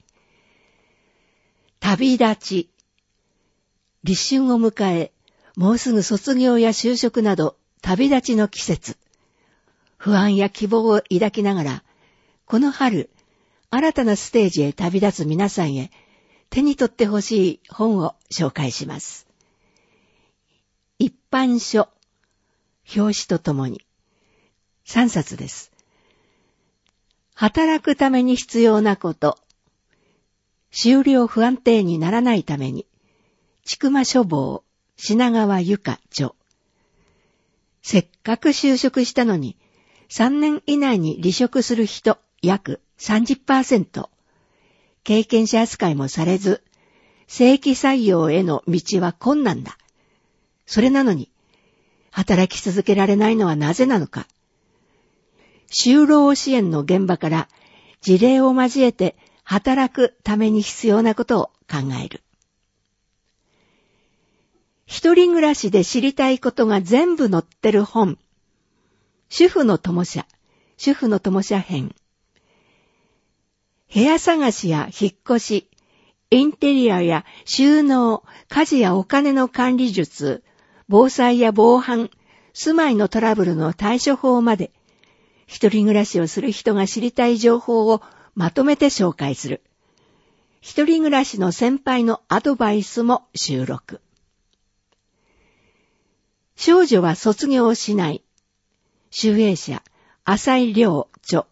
旅立ち。立春を迎え、もうすぐ卒業や就職など旅立ちの季節。不安や希望を抱きながら、この春、新たなステージへ旅立つ皆さんへ、手に取ってほしい本を紹介します。一般書、表紙とともに、さんさつです。働くために必要なこと、就労不安定にならないために、千曲書房、品川由香著。せっかく就職したのに、さんねん以内に離職する人約 さんじゅっパーセント。経験者扱いもされず、正規採用への道は困難だ。それなのに、働き続けられないのはなぜなのか。就労支援の現場から事例を交えて働くために必要なことを考える。一人暮らしで知りたいことが全部載ってる本。主婦の友社、主婦の友社編。部屋探しや引っ越し、インテリアや収納、家事やお金の管理術、防災や防犯、住まいのトラブルの対処法まで、一人暮らしをする人が知りたい情報をまとめて紹介する。一人暮らしの先輩のアドバイスも収録。少女は卒業しない。集英社、浅井亮著。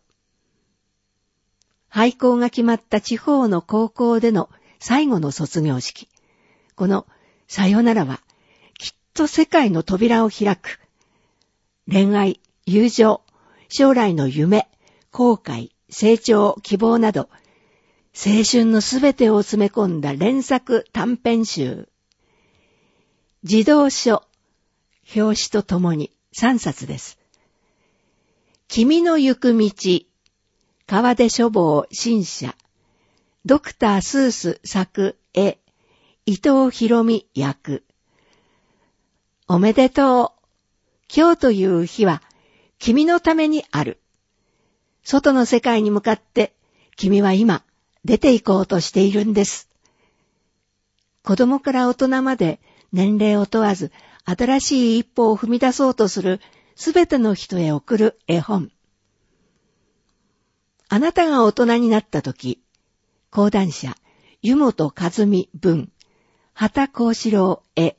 廃校が決まった地方の高校での最後の卒業式。このさよならは、きっと世界の扉を開く。恋愛、友情、将来の夢、後悔、成長、希望など、青春のすべてを詰め込んだ連作短編集。児童書、表紙とともにさんさつです。君の行く道、川出書房新社、ドクタースース作絵、伊藤博美役。おめでとう。今日という日は君のためにある。外の世界に向かって君は今出て行こうとしているんです。子供から大人まで年齢を問わず新しい一歩を踏み出そうとするすべての人へ送る絵本。あなたが大人になったとき、講談社、湯本和美文、畑幸四郎絵。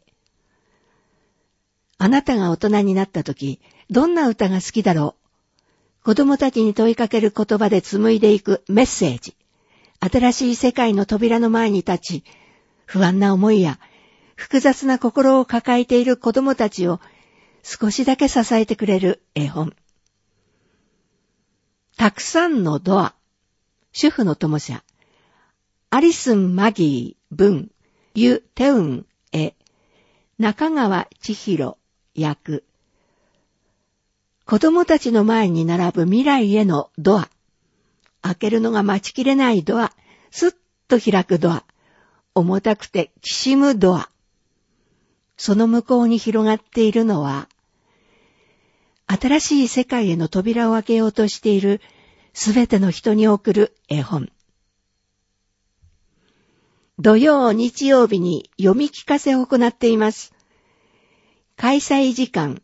あなたが大人になったとき、どんな歌が好きだろう。子供たちに問いかける言葉で紡いでいくメッセージ。新しい世界の扉の前に立ち、不安な思いや複雑な心を抱えている子供たちを少しだけ支えてくれる絵本。たくさんのドア。主婦の友社。アリスン・マギー、文、ユ・テウン、絵。中川千尋、役。子供たちの前に並ぶ未来へのドア。開けるのが待ちきれないドア。スッと開くドア。重たくてきしむドア。その向こうに広がっているのは、新しい世界への扉を開けようとしているすべての人に送る絵本。土曜、日曜日に読み聞かせを行っています。開催時間。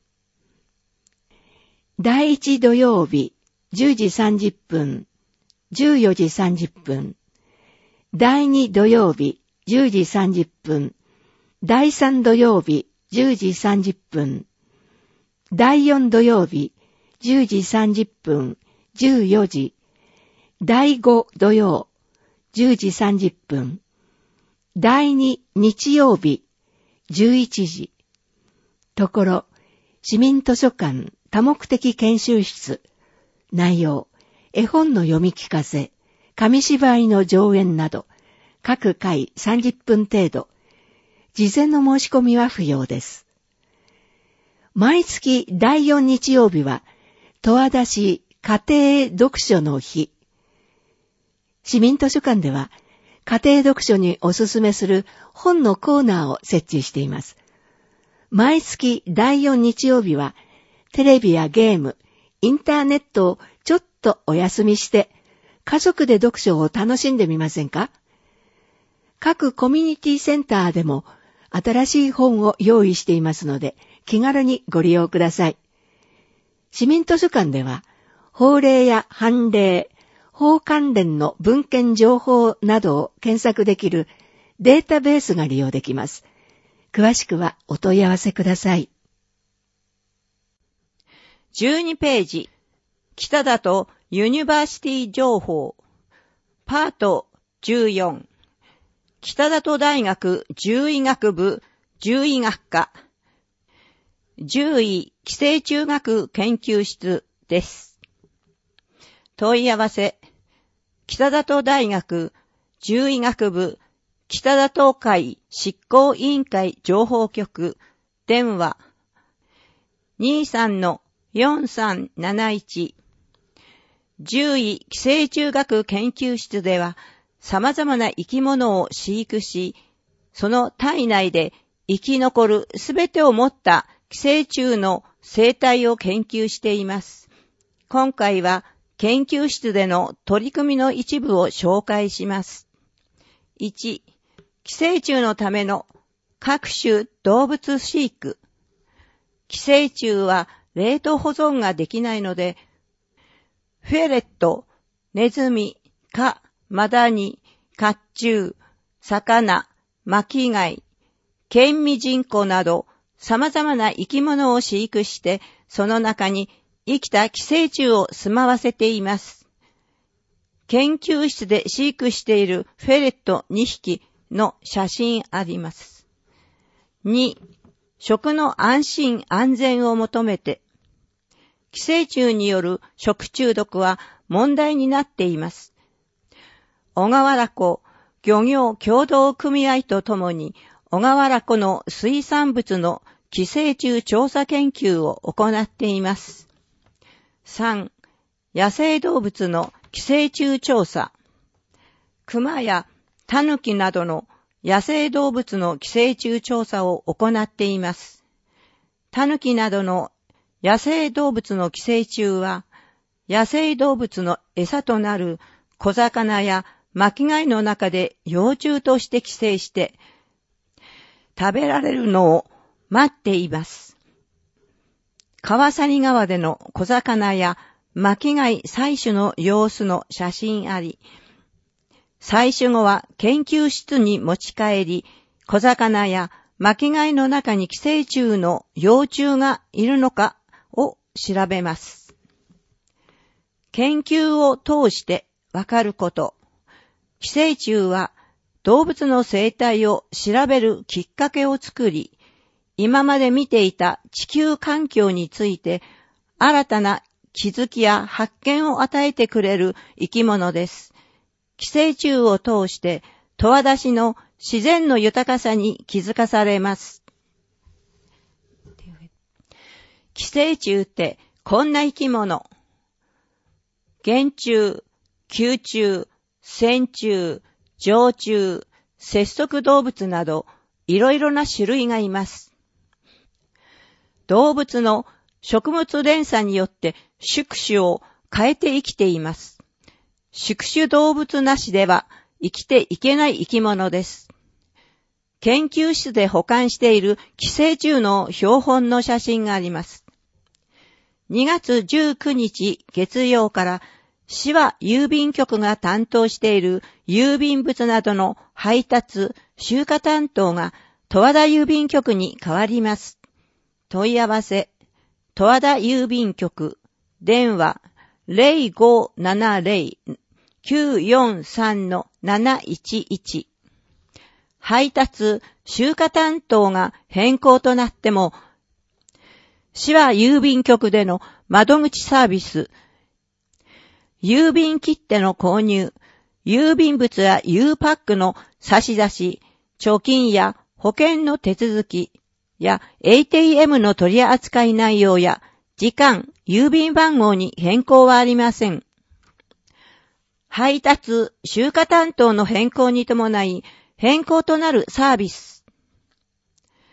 だいいち土曜日じゅうじさんじゅっぷん、じゅうよじさんじゅっぷん。だいに土曜日じゅうじさんじゅっぷん、だいさん土曜日じゅうじさんじゅっぷん。だいよん土曜日じゅうじさんじゅっぷん、じゅうよじ。だいご土曜じゅうじさんじゅっぷん。だいに日曜日じゅういちじ。ところ、市民図書館多目的研修室。内容、絵本の読み聞かせ、紙芝居の上演など、各回さんじゅっぷん程度。事前の申し込みは不要です。毎月だいよん日曜日は、十和田市家庭読書の日。市民図書館では、家庭読書におすすめする本のコーナーを設置しています。 毎月だいよん日曜日は、テレビやゲーム、インターネットをちょっとお休みして、家族で読書を楽しんでみませんか？各コミュニティセンターでも新しい本を用意していますので、気軽にご利用ください。市民図書館では、法令や判例、法関連の文献情報などを検索できるデータベースが利用できます。詳しくはお問い合わせください。 じゅうにページ、北田とユニバーシティ情報、パートじゅうよん、北田と大学獣医学部獣医学科、獣医寄生虫学研究室です。問い合わせ、北田と大学獣医学部北田東海執行委員会情報局電話 にじゅうさんのよんさんなないち 獣医寄生虫学研究室では様々な生き物を飼育し、その体内で生き残るすべてを持った寄生虫の生態を研究しています。今回は研究室での取り組みの一部を紹介します。いち、寄生虫のための各種動物飼育。寄生虫は冷凍保存ができないので、フェレット、ネズミ、蚊、マダニ、甲虫、魚、巻貝、ケンミジンコなど様々な生き物を飼育して、その中に生きた寄生虫を住まわせています。研究室で飼育しているフェレットにひきの写真あります。に、食の安心安全を求めて、寄生虫による食中毒は問題になっています。小川原湖漁業協同組合とともに、小川原湖の水産物の寄生虫調査研究を行っています。さん、野生動物の寄生虫調査。熊やタヌキなどの野生動物の寄生虫調査を行っています。タヌキなどの野生動物の寄生虫は、野生動物の餌となる小魚や巻貝の中で幼虫として寄生して、食べられるのを待っています。川谷川での小魚や巻貝採取の様子の写真あり、採取後は研究室に持ち帰り、小魚や巻貝の中に寄生虫の幼虫がいるのかを調べます。研究を通してわかること。寄生虫は動物の生態を調べるきっかけを作り、今まで見ていた地球環境について新たな気づきや発見を与えてくれる生き物です。寄生虫を通して十和田市の自然の豊かさに気づかされます。寄生虫ってこんな生き物。原虫、吸虫、線虫、常虫、節足動物などいろいろな種類がいます。動物の食物連鎖によって宿主を変えて生きています。宿主動物なしでは生きていけない生き物です。研究室で保管している寄生虫の標本の写真があります。にがつじゅうくにち月曜から市は郵便局が担当している郵便物などの配達、集荷担当が十和田郵便局に変わります。問い合わせ、十和田郵便局、電話 ゼロごーななゼロ きゅうよんさんのなないちいち。配達、集荷担当が変更となっても、市は郵便局での窓口サービス、郵便切手の購入、郵便物や U パックの差し出し、貯金や保険の手続きや エーティーエム の取り扱い内容や時間、郵便番号に変更はありません。配達、集荷担当の変更に伴い変更となるサービス。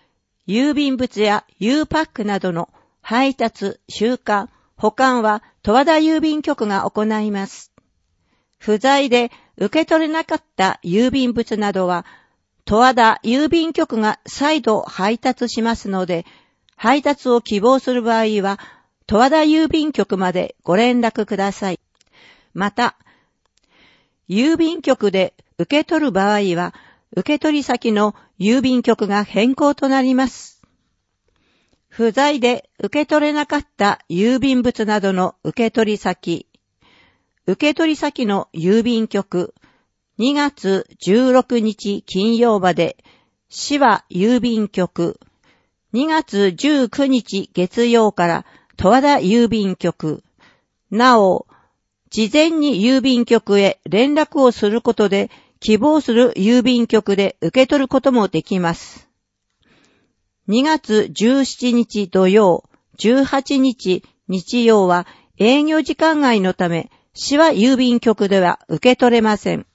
郵便物や U パックなどの配達、収管、保管は十和田郵便局が行います。不在で受け取れなかった郵便物などは、十和田郵便局が再度配達しますので、配達を希望する場合は、十和田郵便局までご連絡ください。また、郵便局で受け取る場合は、受け取り先の郵便局が変更となります。不在で受け取れなかった郵便物などの受け取り先、受け取り先の郵便局、にがつじゅうろくにち金曜まで、市は郵便局、にがつじゅうくにち月曜から十和田郵便局、なお、事前に郵便局へ連絡をすることで、希望する郵便局で受け取ることもできます。にがつじゅうしちにち土曜、じゅうはちにち日曜は営業時間外のため、市は郵便局では受け取れません。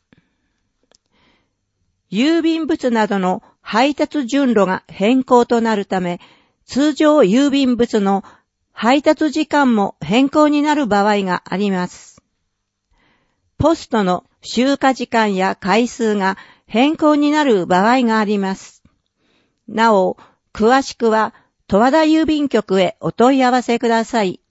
郵便物などの配達順路が変更となるため、通常郵便物の配達時間も変更になる場合があります。ポストの集荷時間や回数が変更になる場合があります。なお、詳しくは十和田郵便局へお問い合わせください。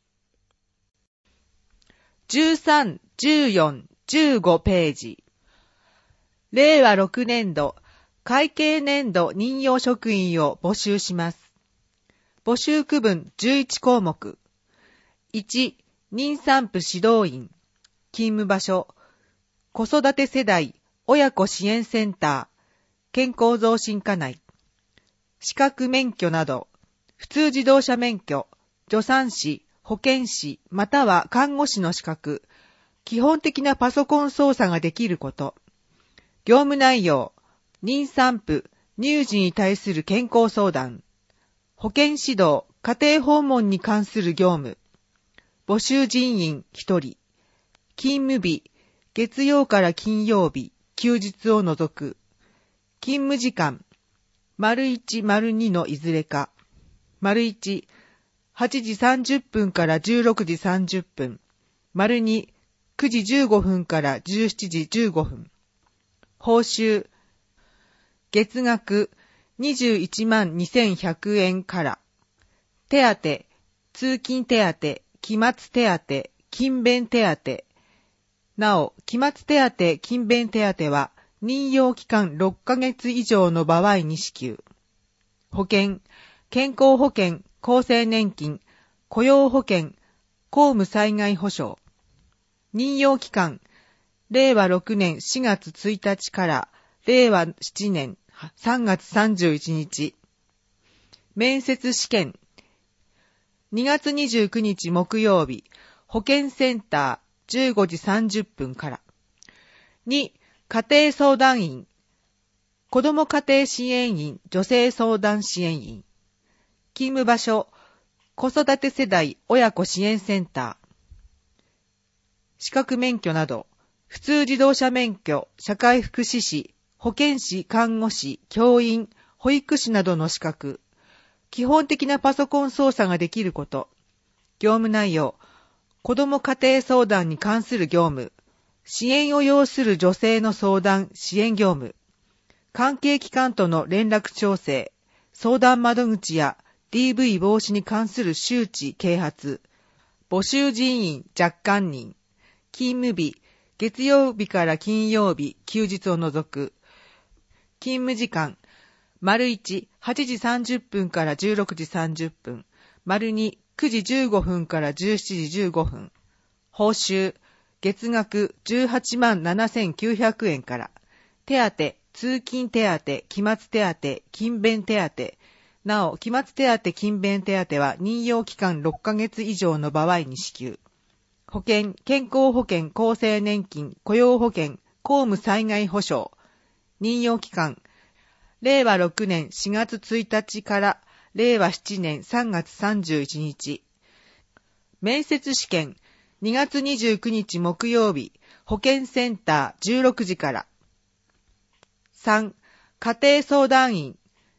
じゅうさん、じゅうよん、じゅうごページ。れいわろくねんど会計年度任用職員を募集します。募集区分じゅういちこうもく。いち、妊産婦指導員。勤務場所、子育て世代親子支援センター、健康増進課内。資格免許など、普通自動車免許、助産師、保健師、または看護師の資格、基本的なパソコン操作ができること。業務内容、妊産婦、乳児に対する健康相談、保健指導、家庭訪問に関する業務。募集人員ひとり。勤務日、月曜から金曜日、休日を除く。勤務時間、丸いち、丸にのいずれか。丸いち、はちじさんじゅっぷんからじゅうろくじさんじゅっぷん。丸に、くじじゅうごふんからじゅうしちじじゅうごふん。報酬、月額にじゅういちまんにせんひゃくえんから。手当、通勤手当、期末手当、勤勉手当。なお、期末手当、勤勉手当は、任用期間ろっかげつ以上の場合に支給。保険、健康保険、厚生年金、雇用保険、公務災害保障。任用期間、れいわろくねんしがつついたちかられいわななねんさんがつさんじゅういちにち。面接試験、にがつにじゅうくにち木曜日、保健センターじゅうごじさんじゅっぷんから。に、家庭相談員、子ども家庭支援員、女性相談支援員。勤務場所、子育て世代親子支援センター。資格免許など、普通自動車免許、社会福祉士、保健師、看護師、教員、保育士などの資格。基本的なパソコン操作ができること。業務内容、子ども家庭相談に関する業務。支援を要する女性の相談、支援業務。関係機関との連絡調整。相談窓口や ディーブイ 防止に関する周知、啓発。募集人員若干人。勤務日、月曜日から金曜日、休日を除く。勤務時間、丸いち、はちじさんじゅっぷんからじゅうろくじさんじゅっぷん。丸に、くじじゅうごふんからじゅうしちじじゅうごふん。報酬、月額じゅうはちまんななせんきゅうひゃくえんから。手当、通勤手当、期末手当、勤勉手当。なお、期末手当、勤勉手当は任用期間ろっかげつ以上の場合に支給。保険、健康保険、厚生年金、雇用保険、公務災害保障。任用期間、れいわろくねんしがつついたちかられいわななねんさんがつさんじゅういちにち。面接試験、にがつにじゅうくにち木曜日、保健センターじゅうろくじから。さん、家庭相談員、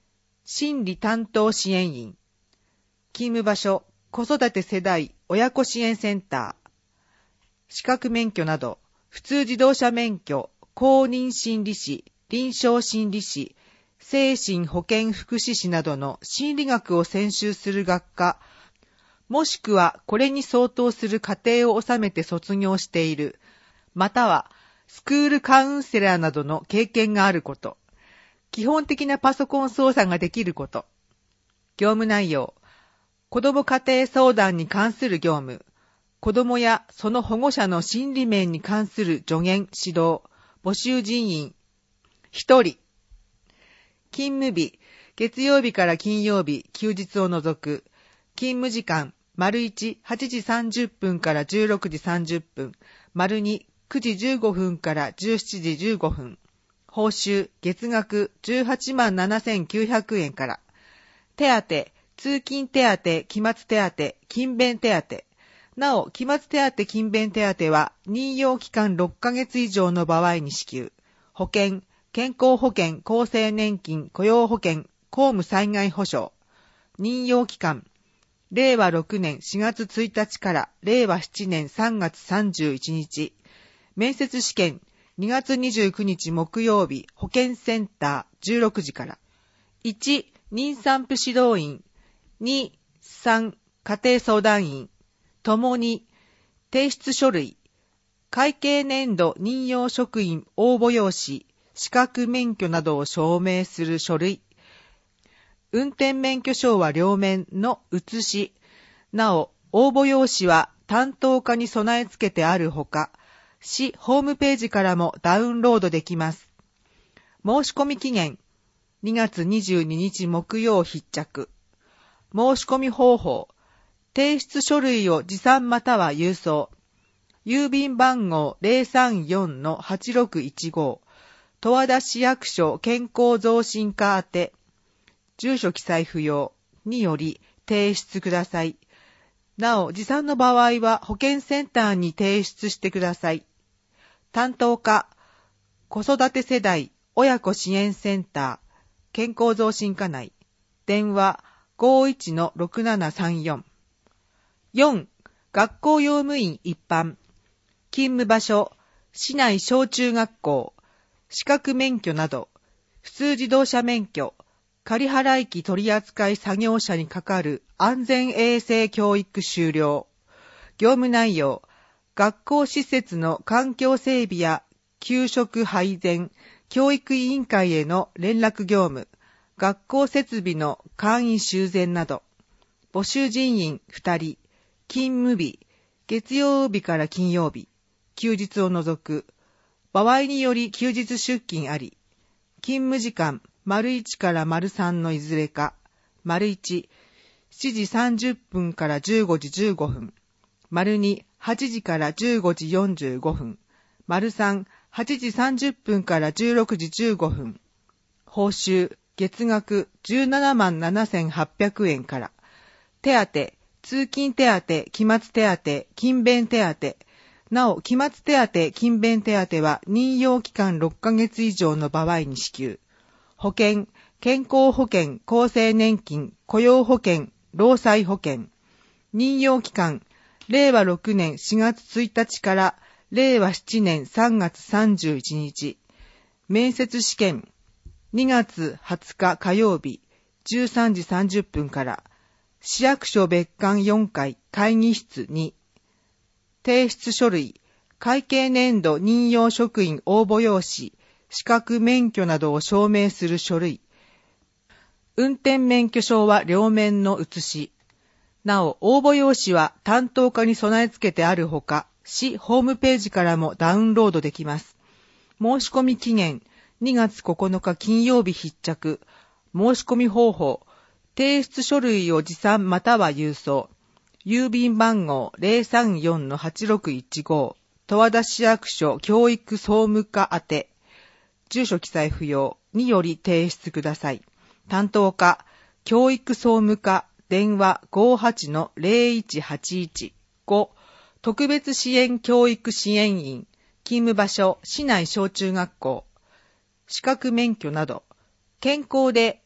心理担当支援員。勤務場所、子育て世代親子支援センター。資格免許など、普通自動車免許、公認心理士、臨床心理士、精神保健福祉士などの心理学を専修する学科、もしくはこれに相当する課程を収めて卒業している、またはスクールカウンセラーなどの経験があること、基本的なパソコン操作ができること、業務内容、子ども家庭相談に関する業務、子どもやその保護者の心理面に関する助言、指導、募集人員、ひとり。勤務日、月曜日から金曜日、休日を除く。勤務時間、丸いち、はちじさんじゅっぷんからじゅうろくじさんじゅっぷん、丸に、くじじゅうごふんからじゅうしちじじゅうごふん。報酬、月額じゅうはちまんななせんきゅうひゃくえんから。手当、通勤手当、期末手当、勤勉手当。なお、期末手当、勤勉手当は、任用期間ろっかげつ以上の場合に支給。保険、健康保険、厚生年金、雇用保険、公務災害保障。任用期間、れいわろくねんしがつついたちかられいわしちねんさんがつさんじゅういちにち。面接試験、にがつにじゅうくにち木曜日、保健センターじゅうろくじから。いち、妊産婦指導員。に、さん、家庭相談員。ともに、提出書類。会計年度任用職員応募用紙、資格免許などを証明する書類。運転免許証は両面の写し。なお、応募用紙は担当課に備え付けてあるほか、市ホームページからもダウンロードできます。申し込み期限、にがつにじゅうににち木曜必着。申し込み方法、提出書類を持参または郵送。郵便番号 ゼロさんよんのはちろくいちご、十和田市役所健康増進課宛て、住所記載不要により提出ください。なお、持参の場合は保健センターに提出してください。担当課、子育て世代親子支援センター、健康増進課内、電話 ごいちのろくななさんよん。よん、学校用務員一般。勤務場所、市内小中学校、資格免許など、普通自動車免許、仮払機取扱作業者にかかる安全衛生教育終了。業務内容、学校施設の環境整備や給食配膳、教育委員会への連絡業務、学校設備の簡易修繕など。募集人員ふたり、勤務日、月曜日から金曜日、休日を除く。場合により休日出勤あり。勤務時間、丸いちから丸さんのいずれか。丸いち、しちじさんじゅっぷんからじゅうごじじゅうごふん。丸に、はちじからじゅうごじよんじゅうごふん。丸さん、はちじさんじゅっぷんからじゅうろくじじゅうごふん。報酬、月額じゅうななまんななせんはっぴゃくえんから。手当、通勤手当、期末手当、勤勉手当。なお、期末手当、勤勉手当は任用期間ろっかげつ以上の場合に支給。保険、健康保険、厚生年金、雇用保険、労災保険。任用期間、れいわろくねんしがつついたちかられいわしちねんさんがつさんじゅういちにち。面接試験、にがつはつか火曜日、じゅうさんじさんじゅっぷんから。市役所別館よんかい会議室に。提出書類、会計年度任用職員応募用紙、資格免許などを証明する書類。運転免許証は両面の写し。なお、応募用紙は担当課に備え付けてあるほか、市ホームページからもダウンロードできます。申し込み期限、にがつここのか金曜日必着。申し込み方法、提出書類を持参または郵送。郵便番号 ゼロさんよんのはちろくいちご、十和田市役所教育総務課宛て、住所記載不要により提出ください。担当課、教育総務課、電話 ごはちのぜろいちはちいち。ご、特別支援教育支援員、勤務場所、市内小中学校、資格免許など、健康で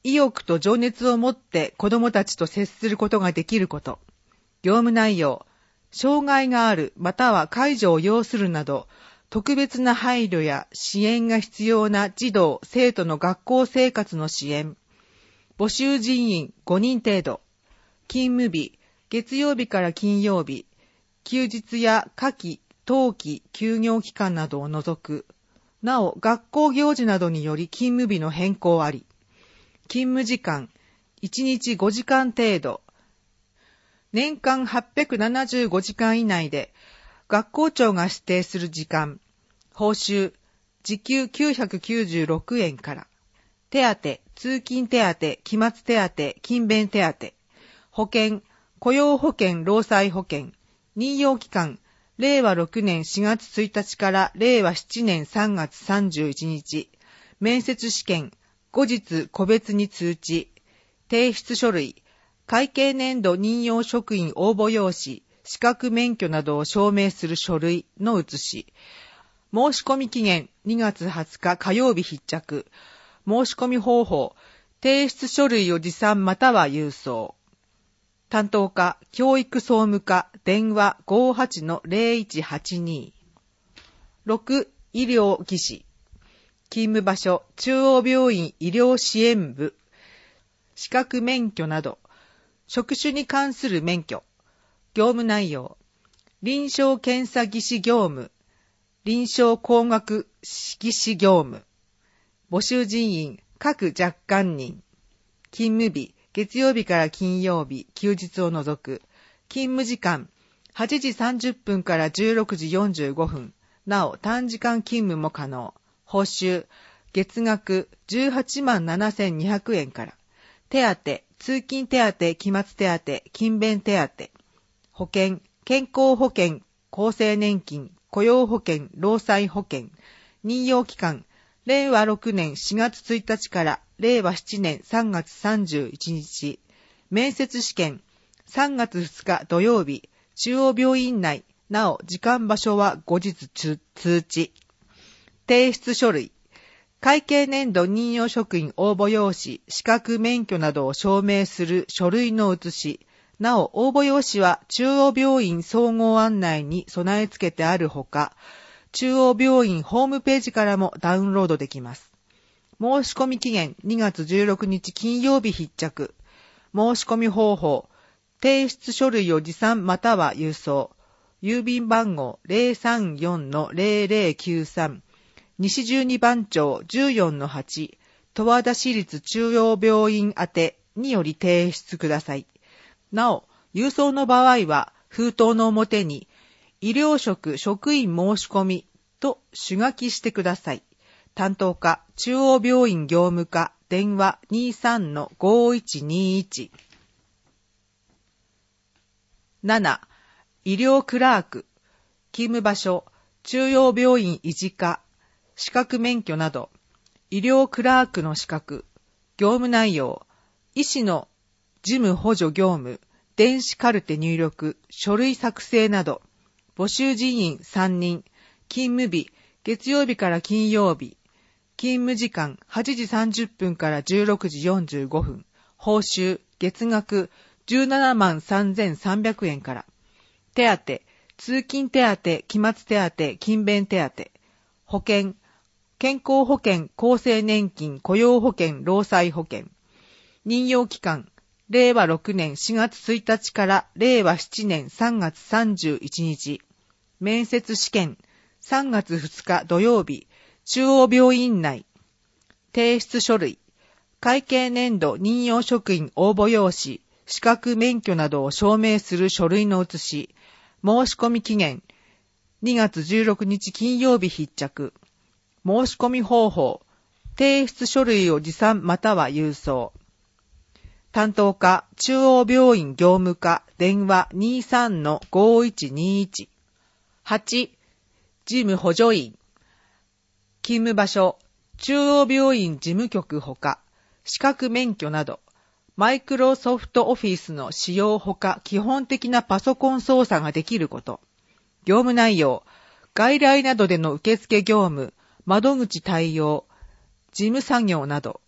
意欲と情熱を持って子供たちと接することができること。業務内容、障害があるまたは介助を要するなど、特別な配慮や支援が必要な児童・生徒の学校生活の支援。募集人員ごにん程度。勤務日、月曜日から金曜日。休日や夏季、冬季、休業期間などを除く。なお、学校行事などにより勤務日の変更あり。勤務時間、いちにちごじかん程度。年間はっぴゃくななじゅうごじかん以内で、学校長が指定する時間。報酬、時給きゅうひゃくきゅうじゅうろくえんから。手当、通勤手当、期末手当、勤勉手当。保険、雇用保険、労災保険。任用期間、れいわろくねんしがつついたちかられいわしちねんさんがつさんじゅういちにち。面接試験、後日個別に通知。提出書類、会計年度任用職員応募用紙、資格免許などを証明する書類の写し。申し込み期限にがつはつか火曜日必着。申し込み方法、提出書類を持参または郵送。担当課、教育総務課、電話 ごーはちのぜろいちはちに。ろく、医療技師。勤務場所、中央病院医療支援部。資格免許など。職種に関する免許。業務内容。臨床検査技師業務。臨床工学技師業務。募集人員、各若干人。勤務日、月曜日から金曜日、休日を除く。勤務時間、はちじさんじゅっぷんからじゅうろくじよんじゅうごふん。なお、短時間勤務も可能。報酬、月額じゅうはちまんななせんにひゃくえんから。手当、通勤手当、期末手当、勤勉手当。保険、健康保険、厚生年金、雇用保険、労災保険。任用期間、れいわろくねんしがつついたちかられいわしちねんさんがつさんじゅういちにち。面接試験、さんがつふつか土曜日、中央病院内。なお、時間場所は後日通知。提出書類。会計年度任用職員応募用紙、資格免許などを証明する書類の写し。なお、応募用紙は中央病院総合案内に備え付けてあるほか、中央病院ホームページからもダウンロードできます。申し込み期限にがつじゅうろくにち金曜日必着。申し込み方法。提出書類を持参または郵送。郵便番号 ぜろさんよんのぜろぜろきゅうさん。西じゅうにばん町 じゅうよんのはち。十和田市立中央病院宛てにより提出ください。なお、郵送の場合は封筒の表に医療職職員申し込みと手書きしてください。担当課、中央病院業務課、電話 にさんのごいちにいち。なな、医療クラーク、勤務場所、中央病院医事課、資格免許など、医療クラークの資格、業務内容、医師の事務補助業務、電子カルテ入力、書類作成など、募集人員さんにん、勤務日、月曜日から金曜日、勤務時間はちじさんじゅっぷんからじゅうろくじよんじゅうごふん、報酬、月額じゅうななまんさんぜんさんびゃくえんから、手当、通勤手当、期末手当、勤勉手当、保険、健康保険、厚生年金、雇用保険、労災保険、任用期間、れいわろくねんしがつついたちかられいわしちねんさんがつさんじゅういちにち、面接試験、さんがつふつか土曜日、中央病院内。提出書類。会計年度任用職員応募用紙、資格免許などを証明する書類の写し。申し込み期限。にがつじゅうろくにち金曜日必着。申し込み方法。提出書類を持参または郵送。担当課、中央病院業務課、電話 にさんのごいちにいち。はち、事務補助員。勤務場所、中央病院事務局ほか、資格免許など、マイクロソフトオフィスの使用ほか基本的なパソコン操作ができること。業務内容、外来などでの受付業務、窓口対応、事務作業など、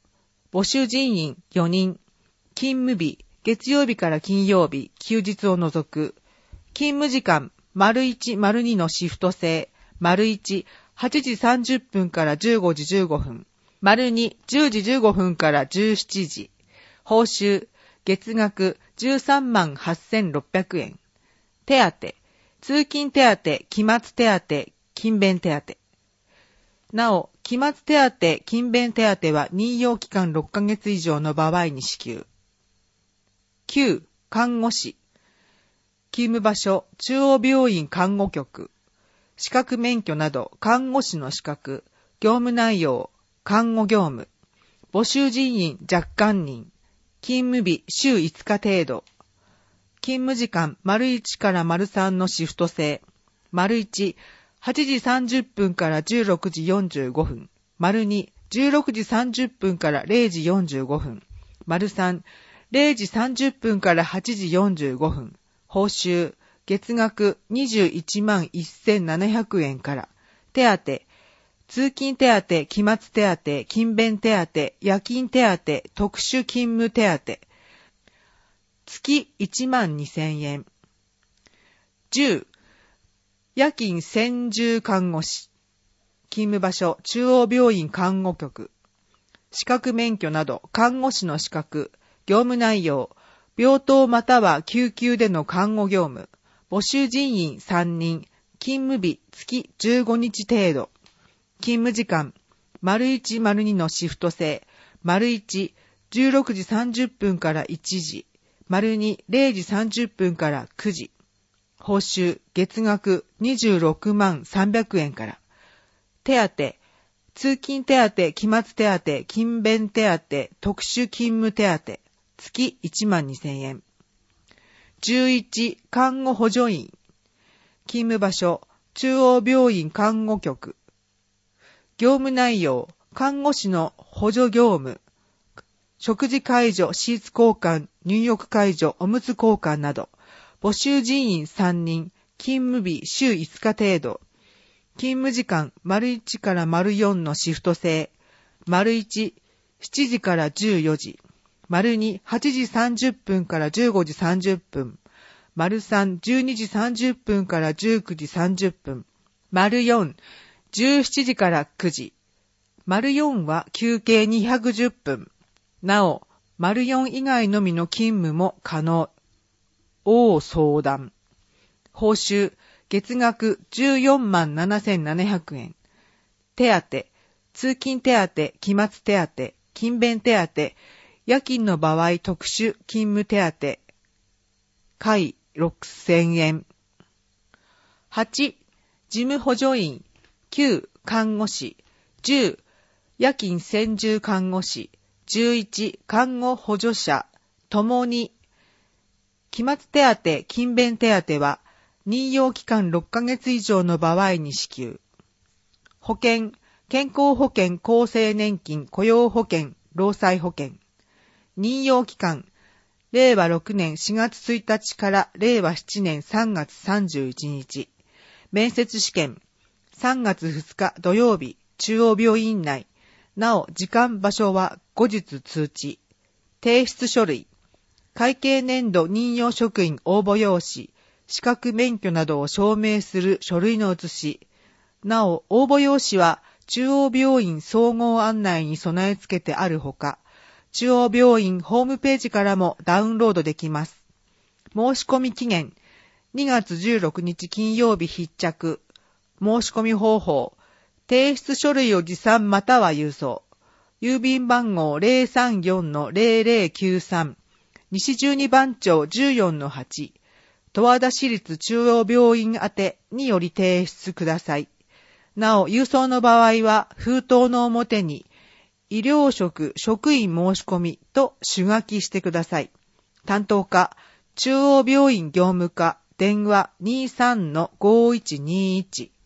募集人員よにん。勤務日、月曜日から金曜日、休日を除く。勤務時間、丸いち、丸にのシフト制。丸いち、はちじさんじゅっぷんからじゅうごじじゅうごふん。丸に、じゅうじじゅうごふんからじゅうしちじ。報酬、月額じゅうさんまんはっせんろっぴゃくえん。手当、通勤手当、期末手当、勤勉手当。なお、期末手当、勤勉手当は任用期間ろっかげつ以上の場合に支給。きゅう、看護師。勤務場所、中央病院看護局。資格免許など、看護師の資格、業務内容、看護業務。募集人員若干人。勤務日週いつか程度。勤務時間丸いちから丸さんのシフト制。丸いち、はちじさんじゅっぷんからじゅうろくじよんじゅうごふん。丸に、じゅうろくじさんじゅっぷんかられいじよんじゅうごふん。丸さん、れいじさんじゅっぷんからはちじよんじゅうごふん。報酬、月額にじゅういちまんせんななひゃくえんから。手当、通勤手当、期末手当、勤勉手当、夜勤手当、特殊勤務手当。月いちまんにせんえん。じゅう、夜勤専従看護師。勤務場所、中央病院看護局。資格免許など、看護師の資格、業務内容、病棟または救急での看護業務。募集人員さんにん。勤務日、月じゅうごにち程度。勤務時間、丸いち、丸にのシフト制。丸いち、じゅうろくじさんじゅっぷんからいちじ。丸に、れいじさんじゅっぷんからくじ。報酬、月額にじゅうろくまんさんびゃくえんから。手当、通勤手当、期末手当、勤勉手当、特殊勤務手当。月いちまんにせんえん。じゅういち、看護補助員。勤務場所、中央病院看護局。業務内容、看護師の補助業務。食事介助、シーツ交換、入浴介助、おむつ交換など。募集人員さんにん。勤務日週いつか程度。勤務時間、丸いちから丸よんのシフト制。丸いち、しちじからじゅうよじ。丸に、はちじさんじゅっぷんからじゅうごじさんじゅっぷん。丸さん、じゅうにじさんじゅっぷんからじゅうくじさんじゅっぷん。丸よん、じゅうしちじからくじ。丸よんは休憩にひゃくじゅっぷん。なお、丸よん以外のみの勤務も可能。応相談。報酬、月額じゅうよんまんななせんななひゃくえん。手当、通勤手当、期末手当、勤勉手当、夜勤の場合特殊勤務手当。会ろくせんえん。はち、事務補助員。きゅう、看護師。じゅう、夜勤専従看護師。じゅういち、看護補助者。ともに。期末手当、勤勉手当は、任用期間ろっかげつ以上の場合に支給。保険、健康保険、厚生年金、雇用保険、労災保険。任用期間、れいわろくねんしがつついたちかられいわしちねんさんがつさんじゅういちにち。面接試験、さんがつふつか土曜日、中央病院内。なお、時間場所は後日通知。提出書類、会計年度任用職員応募用紙、資格免許などを証明する書類の写し。なお、応募用紙は中央病院総合案内に備え付けてあるほか、中央病院ホームページからもダウンロードできます。申し込み期限、にがつじゅうろくにち金曜日必着。申し込み方法、提出書類を持参または郵送。郵便番号 ゼロさんよんのゼロゼロきゅうさん、西じゅうにばん町 じゅうよんのはち、十和田市立中央病院宛てにより提出ください。なお、郵送の場合は封筒の表に、医療職職員申し込みと手書きしてください。担当課、中央病院業務課、電話 にじゅうさんのごいちにいち。